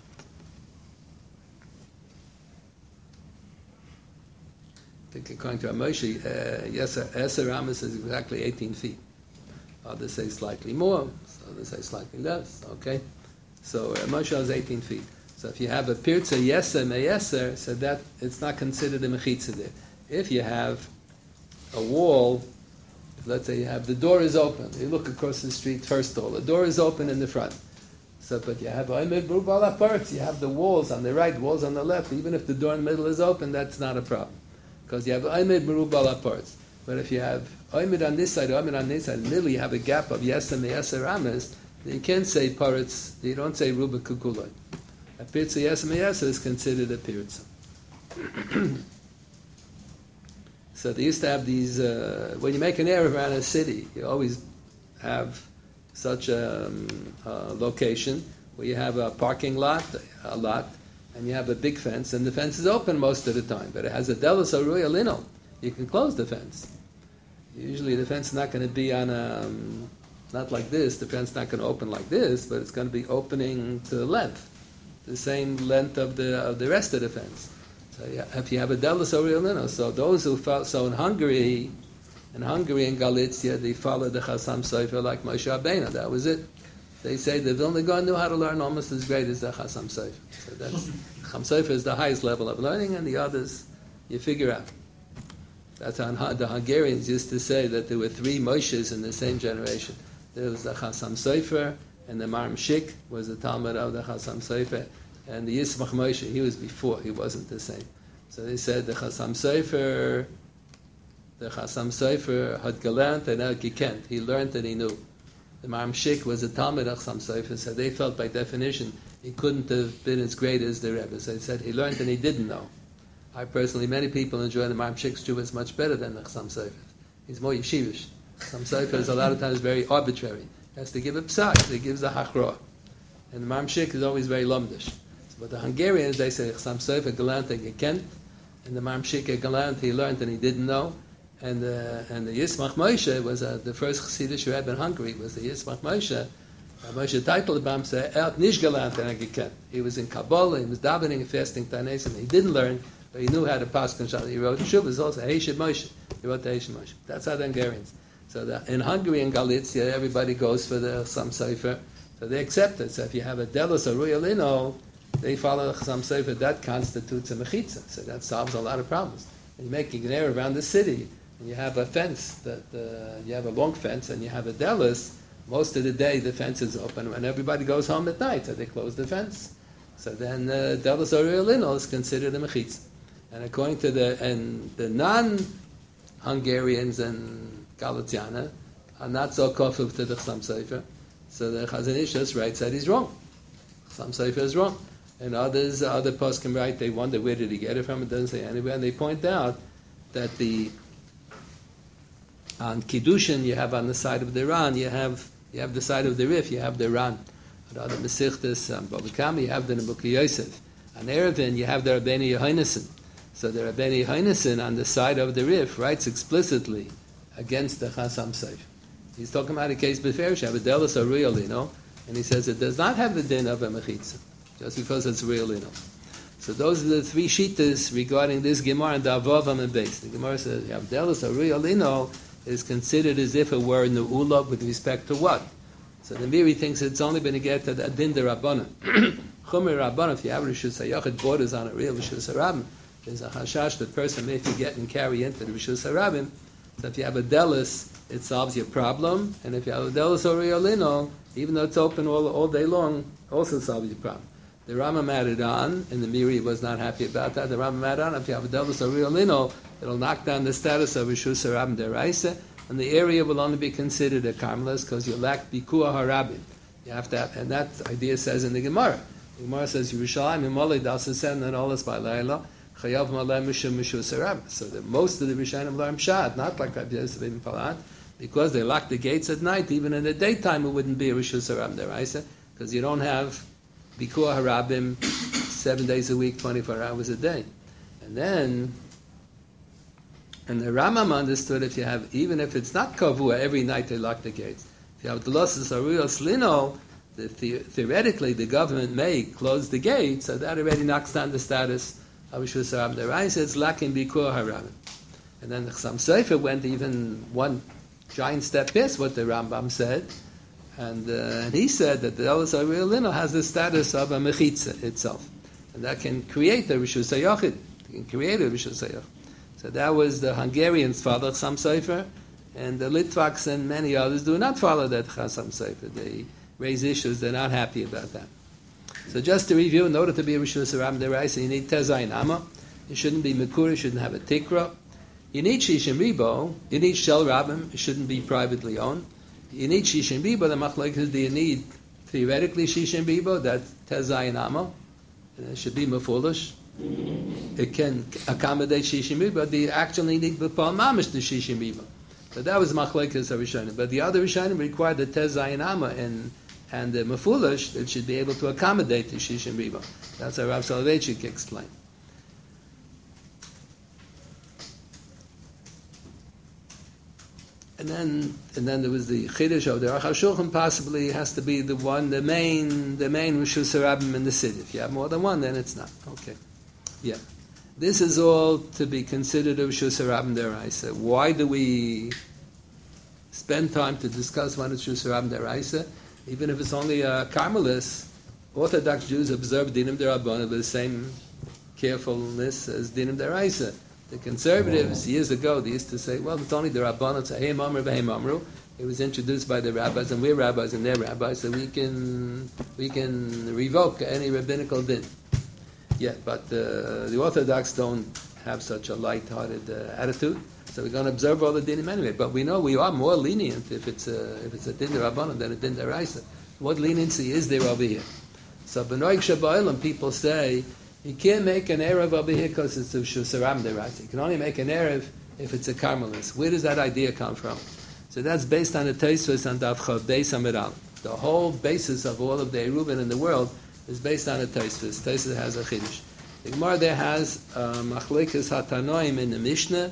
I think according to Moshe, eser amas is exactly 18 feet. Others say slightly more, others say slightly less, okay? So Moshe is 18 feet. So if you have a pirza yeser meyeser, so that it's not considered a mechitza there. If you have a wall, let's say you have the door is open, you look across the street first of all, the door is open in the front. So, but you have you have the walls on the right, walls on the left. Even if the door in the middle is open, that's not a problem, because you have Omed Merubal parts. But if you have Omed on this side, Omed on this side, in the middle you have a gap of Yeser Meyeser Amas, then you can't say parts. You don't say Ruba Kukuloi. A pirza Yeser Meyeser is considered a pirza. So they used to have these, when you make an area around a city, you always have such a location where you have a parking lot, and you have a big fence, and the fence is open most of the time, but it has a delos aruya lino. You can close the fence. Usually the fence is not going to be on not like this, the fence is not going to open like this, but it's going to be opening to the length, the same length of the rest of the fence. So if you have a delos aruya lino, so those who follow, so in Hungary and Galicia, they follow the Chasam Sofer like Moshe Rabbeinu. That was it. They say the Vilna Gaon knew how to learn almost as great as the Chasam Sofer. So that's Chasam Sofer is the highest level of learning, and the others you figure out. That's how the Hungarians used to say that there were three Moshes in the same generation. There was the Chasam Sofer, and the Maram Shik was the Talmud of the Chasam Sofer, and the Yismach Moshe, he was before, he wasn't the same. So they said the Chasam Sofer had gelernt and er gekent. He learned and he knew. The Maram Shik was a Talmud of Chasam Sofer, so they felt by definition he couldn't have been as great as the Rebbe. So they said he learned and he didn't know. I personally, many people enjoy the Maram Shik's Tshuvas much better than the Chasam Sofer. He's more yeshivish. Chasam Sofer is a lot of times very arbitrary. He has to give a psak, he gives a hachra. And the Maram Shik is always very lumdish. But the Hungarians, they say Chasam Sofer gelernt and gekent, and the Maram Shik gelernt, he learned and he didn't know. And the Yismach Moshe was the first Chassidish Rebbe in Hungary. Was the Yismach Moshe? Moshe Teitelbaum said, nicht gelernt gekannt. He was in Kabbalah, he was davening and fasting Tanesim. He didn't learn, but he knew how to pass Shal. He wrote Shuvas also, Heishid Moshe. He wrote the Heishid Moshe. That's how the Hungarians. So in Hungary and Galicia, everybody goes for the Chassam Sofer. So they accept it. So if you have a Delos or Ruyalino, they follow the Chassam Sofer. That constitutes a Mechitza. So that solves a lot of problems. And you make an area around the city, and you have a fence, you have a long fence, and you have a Delos. Most of the day, the fence is open, and everybody goes home at night, so they close the fence. So then, Delos or Ruyalino is considered a Mechitza. And according to the non-Hungarians and Galiciana are not so kofuf to the Chassam Sofer. So the Chazon Ish just writes that he's wrong. Chassam Sofer is wrong. And other poskim write, they wonder where did he get it from, it doesn't say anywhere. And they point out that on Kiddushin you have on the side of the Ran, you have the side of the Rif, you have the Ran. On the other Mesichtas, Bava Kama, you have the Nebuchadnezzar Yosef. On Erevin, you have the Rabbeinu Yohainason. So the Rabbeinu Yohainason on the side of the Rif writes explicitly against the Chassam Sofer. He's talking about a case beferish, have a Delos or Ruyalino, and he says it does not have the din of a Mechitza, just because it's Ruyalino. So those are the three shittas regarding this Gemara and the Avav and Beis. The Gemara says you have Delos or Ruyalino is considered as if it were Nu'ula with respect to what? So the Miri thinks it's only been to get to the din de Rabbanan. Chumer Rabbanan, if you have Rishus HaYachid borders on a real Rishus HaRabim, there's a hashash that person may forget and carry into the Rishus HaRabim. So if you have a Delos, it solves your problem. And if you have a Delos or Ruyalino, even though it's open all day long, also solves your problem. The Rambam added on, and the Miri was not happy about that. The Rambam added on, if you have a Delos or Ruyalino, it'll knock down the status of Rishus HaRabim Deraisa, and the area will only be considered a Karmelis because you lack Bikuah HaRabim. You have to have, and that idea says in the Gemara. The Gemara says, Yerushalayim Imolei Dalsasen and Olas Ba'Layla, Chayav Malay Mishum Rishus HaRabim. So that most of the Rishonim learn Pshat, not like Rabbi Yosef ben Palat, because they lock the gates at night. Even in the daytime, it wouldn't be a Rishus HaRabim Deraisa, because you don't have Bikuah HaRabim 7 days a week, 24 hours a day. And the Rambam understood if you have, even if it's not kavua, every night they lock the gates. If you have the losses of real slino, theoretically the government may close the gates, so that already knocks down the status of Rishus HaRabim Deraisa. It's lacking Bikuah HaRabim. And then the Chassam Sofer went even one giant step past what the Rambam said, and he said that the Delos Real Lino has the status of a Mechitza itself, and that can create a Rishus HaYachid. It can create a Rishus HaYachid. So that was the Hungarians follow Chassam Sofer, and the Litvaks and many others do not follow that Chassam Sofer. They raise issues, they're not happy about that. So just to review, in order to be a Rishus HaRabim Deraisa, you need Tezayin Amma. It shouldn't be Mekur, it shouldn't have a Tikra. You need Shishim Ribo, you need Shel Rabim, it shouldn't be privately owned. You need Shishim Ribo, the Machlok is, do you need theoretically Shishim Ribo, that's Tezayin Amma, and it should be Mefulish. It can accommodate Shishim Ribo, but they actually need B'pal Mamish the Shishim Ribo. So that was Machlokes of Rishonim. But the other Rishonim required the Tezayin Amma and the Mefulish, it should be able to accommodate the Shishim Ribo. That's how Rav Soloveitchik explained. And then there was the Chiddush of the Aruch HaShulchan, possibly has to be the main Rishus HaRabim in the city. If you have more than one, then it's not. Okay. Yeah. This is all to be considered a Rishus HaRabim Deraisa. Why do we spend time to discuss one Rishus HaRabim Deraisa? Even if it's only a Carmelis, Orthodox Jews observe Dinim Derabbanan with the same carefulness as Dinim Deraisa. The conservatives, years ago, they used to say, well, it's only the Rabbanan, so Hey Mamru, Hey Mamru. It was introduced by the rabbis, and we're rabbis and they're rabbis, so we can revoke any rabbinical din. Yeah, but the Orthodox don't have such a light-hearted attitude, so we're going to observe all the dinim anyway. But we know we are more lenient if it's a din Rabbanan than a din Deraisa. What leniency is there over here? So B'noig Shabba'ilam, people say, you can't make an Erev over here because it's a Rishus HaRabim Deraisa. You can only make an Erev if it's a Carmelis. Where does that idea come from? So that's based on the Tosfos and Daf Chav Beis Amud Aleph. The whole basis of all of the Eruvin in the world is based on the Tosfos. Tosfos has a Chiddush. The Gemara there has Machlekes HaTanoim in the Mishnah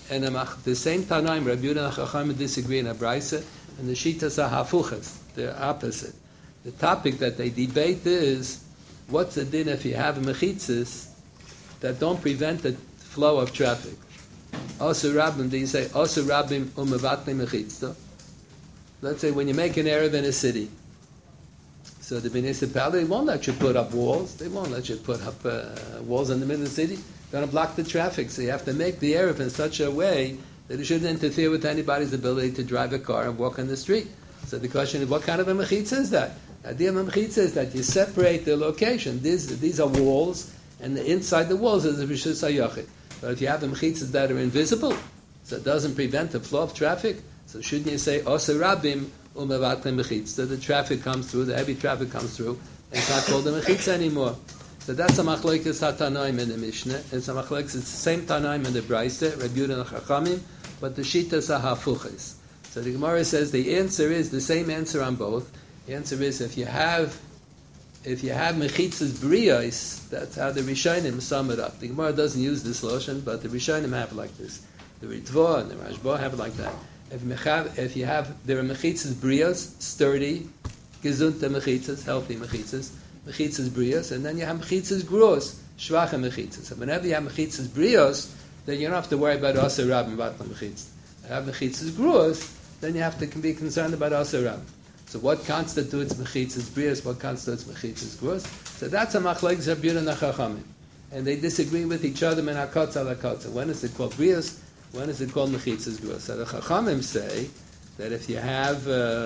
And the same Tanaim, Rabbi Yehuda and Chachamim disagree in a Braisa, and the Shitas are Hafuchas, they're opposite. The topic that they debate is, what's the din if you have mechitzas that don't prevent the flow of traffic? Also Rabbim, do you say, also Rabbim umavatne mechitzah? Let's say when you make an Erev in a city, so the municipality won't let you put up walls. They won't let you put up walls in the middle of the city. They're going to block the traffic. So you have to make the Erev in such a way that it shouldn't interfere with anybody's ability to drive a car and walk on the street. So the question is, what kind of a mechitza is that? The idea of a mechitza is that you separate the location. These are walls, and inside the walls is a rishus hayachid. But if you have the mechitzas that are invisible, so it doesn't prevent the flow of traffic, so shouldn't you say, Osa Rabbim umevatne mechitza? The traffic comes through, the heavy traffic comes through, and it's not called a mechitza anymore. So that's a machlokes hatanaim in the Mishnah. It's a machlokes, it's the same tanaim in the Braisa, Rabbi Yehuda and Chachamim, but the shitas are hafuches. So the Gemara says the answer is the same answer on both. The answer is if you have mechitzas briyos, that's how the Rishonim sum it up. The Gemara doesn't use this lotion, but the Rishonim have it like this. The Ritva and the Rashba have it like that. If you have there are mechitzas briyos, sturdy, gesunte mechitzas, healthy mechitzas briyos, and then you have mechitzas gruos, shvache mechitzas. And whenever you have mechitzas briyos, then you don't have to worry about asa rabbim vatla mechitzas. If you have mechitzas gruos, then you have to be concerned about asa rabbim. So what constitutes mechitzas briyos? What constitutes mechitzas gruos? So that's a machlokes Rabbi Yehuda and Chachamim, and they disagree with each other in hakotza lakotza. When is it called briyos? When is it called mechitzas gruos? So the Chachamim say that if you have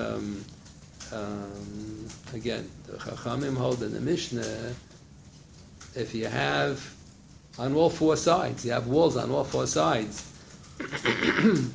again, the Chachamim hold in the Mishnah, if you have on all four sides, you have walls on all four sides, the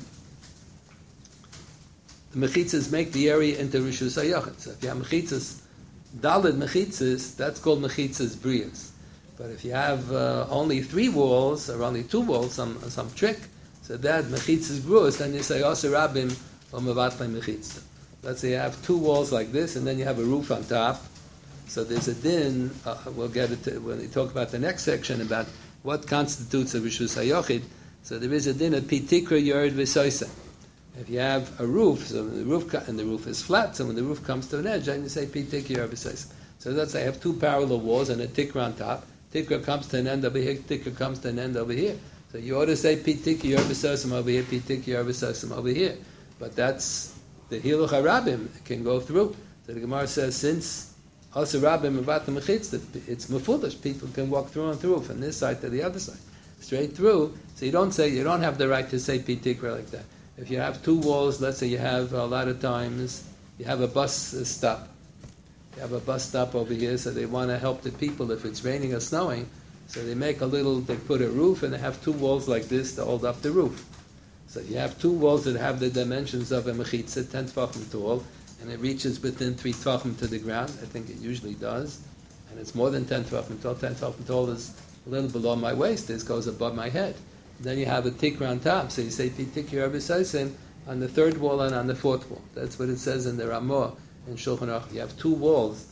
mechitzas make the area into rishus hayachid. So if you have mechitzas, daled mechitzas, that's called mechitzas briyos. But if you have only 3 walls or only 2 walls, some trick, so that mechitzas gruos, then you say also rabbim or mevatlei mechitzah. Let's say you have 2 walls like this, and then you have a roof on top. So there's a din. We'll get it when we talk about the next section about what constitutes a rishus hayachid. So there is a din of pitikra yard v'soisa. If you have a roof, so the roof is flat, so when the roof comes to an edge, then you say pitikra yard v'soisa. So let's say I have 2 parallel walls and a tikra on top. Tikra comes to an end over here. Tikra comes to an end over here. So you ought to say pitikra yard v'soisa over here. Pitikra yard v'soisa over here. But that's the hiluch harabim can go through. So the Gemara says, since also rabim about the mechitz, it's mefulish. People can walk through and through from this side to the other side, straight through. So you don't have the right to say pitikra like that. If you have 2 walls, let's say you have a lot of times you have a bus stop. You have a bus stop over here, so they want to help the people if it's raining or snowing. So they put a roof and they have 2 walls like this to hold up the roof. So you have 2 walls that have the dimensions of a mechitza, 10 tefachim tall, and it reaches within 3 tefachim to the ground. I think it usually does. And it's more than 10 tefachim tall. 10 tefachim tall is a little below my waist. This goes above my head. Then you have a tikra on top. So you say pitikra b'saisim on the 3rd wall and on the 4th wall. That's what it says in the Ramah in Shulchan Aruch. You have 2 walls,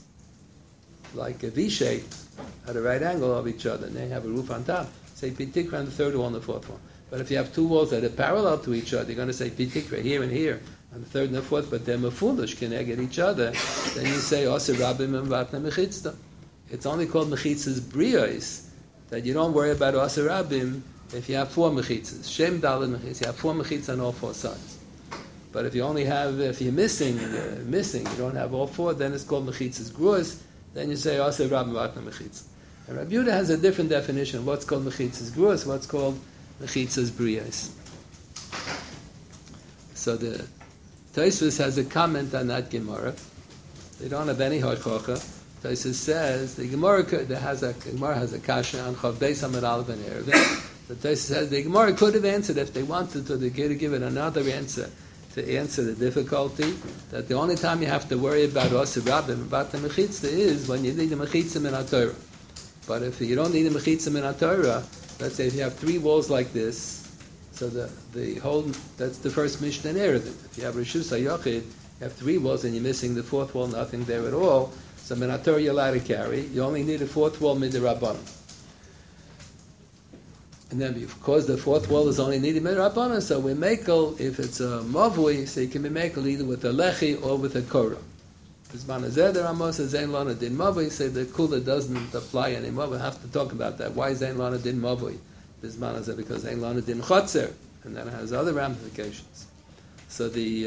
like a V shape, at a right angle of each other. And they have a roof on top. Say pitikra on the 3rd wall and the 4th wall. But if you have 2 walls that are parallel to each other, you're going to say pitikra here and here, on the 3rd and the 4th, but they're mefulish, connect each other, then you say also rabbim and vatna mechitzta. It's only called mechitzas briyos, that you don't worry about also rabbim if you have 4 mechitzas. Shem daled mechitzas, you have 4 mechitzas on all 4 sides. But if you're missing, you don't have all 4, then it's called mechitzas gruos, then you say also rabbim vatna mechitzta. And Rabbi Yehuda has a different definition of what's called mechitzas gruos, what's called mechitzas briyos. So the Tosfos has a comment on that Gemara. They don't have any hochacha. Tosfos says the Gemara has a kasha on Chav Beis Amud Aleph and Erevin. The Tosfos says the Gemara could have answered if they wanted to. They could have given another answer to answer the difficulty. That the only time you have to worry about Osir Rabbim, about the mechitzah, is when you need a mechitzah min haTorah. But if you don't need a mechitzah min haTorah, let's say if you have 3 walls like this, so that's the first Mishnah in Erevin. If you have Rishus HaYachid, you have 3 walls and you're missing the 4th wall, nothing there at all, so min haTorah you're allowed to carry. You only need a 4th wall midrabanan. And then because the fourth wall is only needed midrabanan, so we makel if it's a mavui, so you can be makel either with a lechi or with a korah. Bisman hazeh the Rama says zayin lana din mavui, say the kula doesn't apply anymore. We'll have to talk about that. Why zayin lana din mavui? Bisman hazeh because zayin lana din chotzer, and then it has other ramifications. So the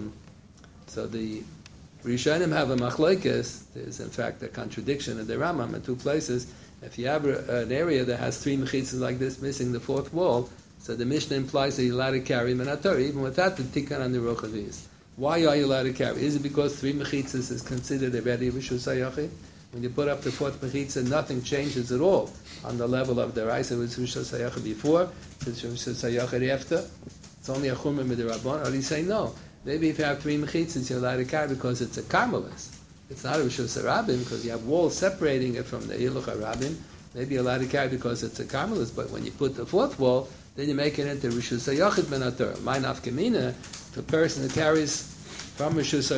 Rishonim have a machlokes. There's in fact a contradiction in the Rambam in two places. If you have an area that has three mechitzas like this, missing the fourth wall, so the Mishnah implies that you're allowed to carry minator, even without the tikkun on the rochavis. Why are you allowed to carry? Is it because three mechitzas is considered already rishus hayachid? When you put up the fourth mechitzah, nothing changes at all on the level of the rice. It was rishus hayachid before, it's rishus hayachid after. It's only a chumrah midrabban. Or you say no. Maybe if you have three mechitzas, you're allowed to carry because it's a karmelis. It's not a Rishus HaRabim because you have walls separating it from the Hiluch HaRabim. Maybe you're allowed to carry because it's a karmelis, but when you put the fourth wall, then you make it into Rishus HaYachid Ben HaTorah. My nafkamina, the person who carries from Rishus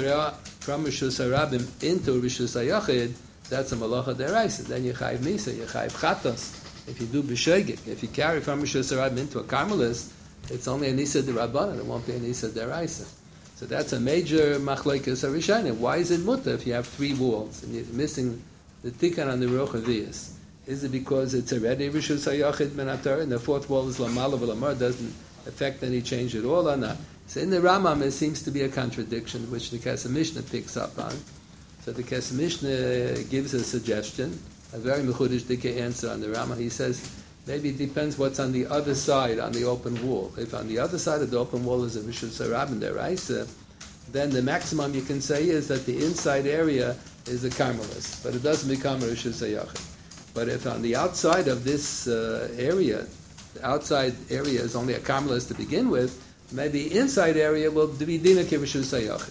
HaRabim into Rishus HaYachid, that's a Malacha Deraisa. Then you chayiv Misa, you chayiv Chatos. If you do B'Shegek, if you carry from Rishus HaRabim into a karmelis, it's only a Nisa D'Rabbanan, it won't be a Nisa Deraisa. So that's a major machlokes harishonim. Why is it mutter if you have three walls and you're missing the tikkun on the rochavias? Is it because it's already rishus hayachid menatar and the fourth wall is lamala v'lamar, doesn't affect any change at all or not? So in the Rambam it seems to be a contradiction which the Kesef Mishnah picks up on. So the Kesef Mishnah gives a suggestion, a very mechudesh dikei answer on the Rambam. He says maybe it depends what's on the other side, on the open wall. If on the other side of the open wall is a Rishus HaRabim deraisa, then the maximum you can say is that the inside area is a karmelis, but it doesn't become a Rishus HaYachid. But if on the outside of this area, the outside area is only a karmelis to begin with, maybe inside area will be dina ke Rishus HaYachid.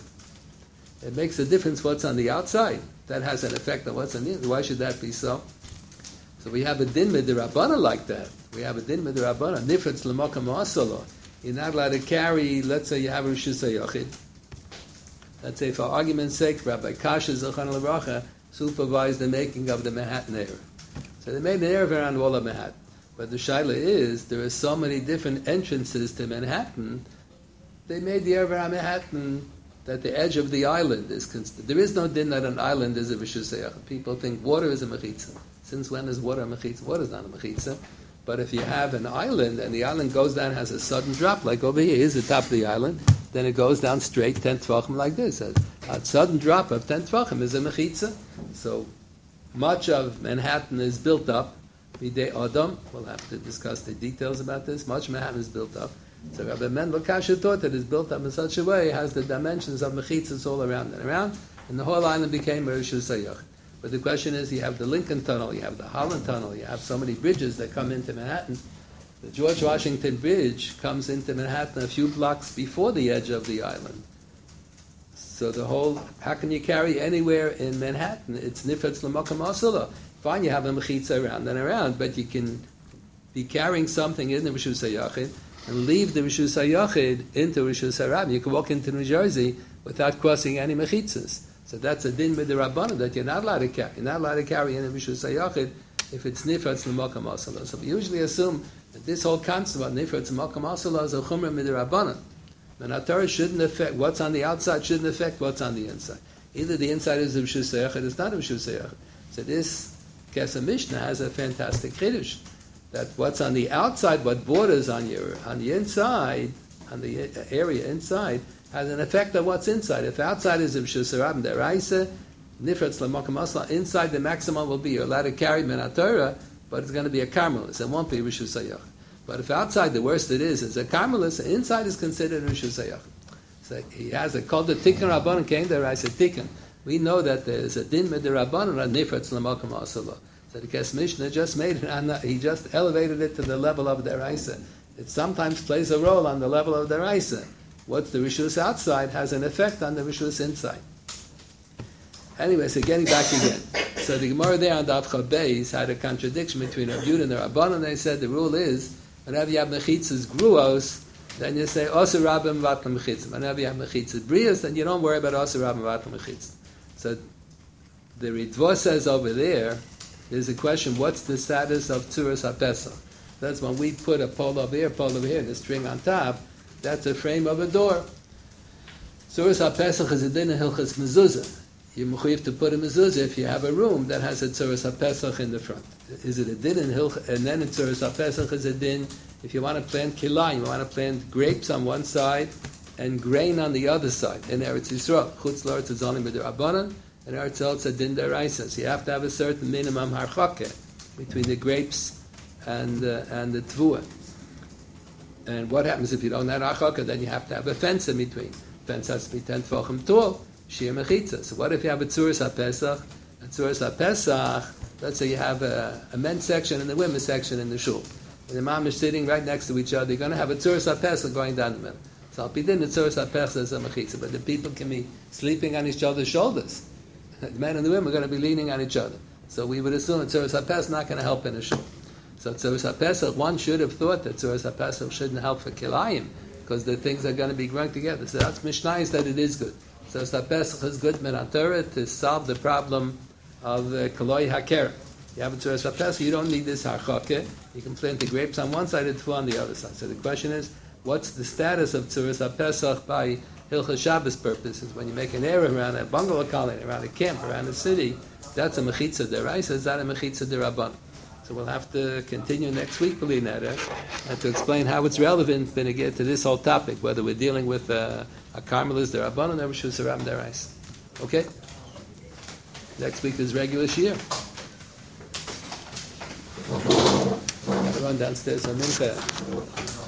It makes a difference what's on the outside. That has an effect on what's on the inside. Why should that be so? So we have a din midrabbanan like that. We have a din midrabbanan. Nifetz l'makam asala. You're not allowed to carry. Let's say you have a rishus hayachid. Let's say, for argument's sake, Rabbi Kasha Zochan L'Bracha supervised the making of the Manhattan area. So they made an area around all of Manhattan. But the shaila is there are so many different entrances to Manhattan. They made the area around Manhattan that the edge of the island is considered. There is no din that an island is a rishus hayachid. People think water is a mechitza. Since when is water a mechitza? Water is not a mechitza. But if you have an island, and the island goes down, has a sudden drop, like over here, here's the top of the island, then it goes down straight 10 tvachim like this. A sudden drop of 10 tvachim is a mechitza. So much of Manhattan is built up. Bidei Adam, we'll have to discuss the details about this. Much of Manhattan is built up. So Rabbi Mendel Kasher thought that it's built up in such a way, it has the dimensions of mechitzas all around and around, and the whole island became a rishus hayachid. But the question is, you have the Lincoln Tunnel, you have the Holland Tunnel, you have so many bridges that come into Manhattan. The George Washington Bridge comes into Manhattan a few blocks before the edge of the island. So the whole, how can you carry anywhere in Manhattan? It's nifetz l'makam asala. Fine, you have a mechitza around and around, but you can be carrying something in the Rishus HaYachid and leave the Rishus HaYachid into Rishus HaRabim. You can walk into New Jersey without crossing any mechitzas. So that's a din midrabbanan that you're not allowed to carry. You're not allowed to carry in a Rishus HaYachid if it's nifetz l'makam asala. So we usually assume that this whole concept of nifetz l'makam asala is a chumrah midrabbanan. And our Torah shouldn't affect, what's on the outside shouldn't affect what's on the inside. Either the inside is a Rishus HaYachid, it's not a Rishus HaYachid. So this Kesef Mishnah has a fantastic chiddush, that what's on the outside, what borders on the inside, on the area inside, has an effect on what's inside. If outside is a Rishus HaRabim deraisa, nifetz l'makam asla, inside the maximum will be you're allowed to carry min haTorah, but it's going to be a karmelis. It won't be Rishus HaYachid. But if outside the worst it is a karmelis, inside is considered Rishus HaYachid. So he has a called the tikkun rabbanon came there. I said tikkun. We know that there's a din midrabbanon on nifetz l'makam asla. So the Kesef Mishnah just made it, he just elevated it to the level of deraisa. It sometimes plays a role on the level of deraisa. What's the rishus outside has an effect on the rishus inside. Anyway, so getting back again. So the Gemara there on Daf Chabeis had a contradiction between Rav Yudah and the Rabbanon. They said the rule is whenever you have mechitzas gruos, then you say Oser Rabim Vatlam Mechitzah. Whenever you have mechitzas brias, then you don't worry about Oser Rabim Vatlam Mechitzah. So the Ritva says over there, there's a question: what's the status of Tzuras HaPesach? That's when we put a pole over here, and a string on top. That's a frame of a door. Tzuras HaPesach is a din in Hilchas Mezuzah. You're mechuyev to put a mezuzah if you have a room that has a Tzuras HaPesach in the front. Is it a din in Hilchas? And then in Tzuras HaPesach is a din if you want to plant kilayim, you want to plant grapes on one side and grain on the other side. In Eretz Yisrael, Chutz La'aretz is only b'derabbanan, and Eretz Yisrael it's a din deraisa. So you have to have a certain minimum harchake between the grapes and the tvua. And what happens if you don't have harchake? Then you have to have a fence in between. The fence has to be 10 tefachim tall. Shir mechitza. So what if you have a Tzuras HaPesach? A Tzuras HaPesach, let's say you have a men's section and a women's section in the shul. And the mom is sitting right next to each other. You're going to have a Tzuras HaPesach going down the middle. So I'll be then the Tzuras HaPesach is a mechitza. But the people can be sleeping on each other's shoulders. The men and the women are going to be leaning on each other. So we would assume that Tzuras HaPesach is not going to help in a shul. So Tzuras HaPesach, one should have thought that Tzuras HaPesach shouldn't help for kilayim, because the things are going to be growing together. So that's Mishnah that it is good. So Pesach is good Min Torah to solve the problem of Kaloi Haker. You have a Tzuras HaPesach, you don't need this Harchake. You can plant the grapes on one side and two on the other side. So the question is, what's the status of Tzuras HaPesach by Hilchas Shabbos purposes? When you make an area around a bungalow colony, around a camp, around a city, that's a Mechitza Deraisa, is that a Mechitza Derabban? So we'll have to continue next week, Belinetta, and to explain how it's relevant to get to this whole topic, whether we're dealing with a Carmelist Derabban or Rishus Haram Derais. Okay? Next week is regular Shir. Run downstairs on Mincha.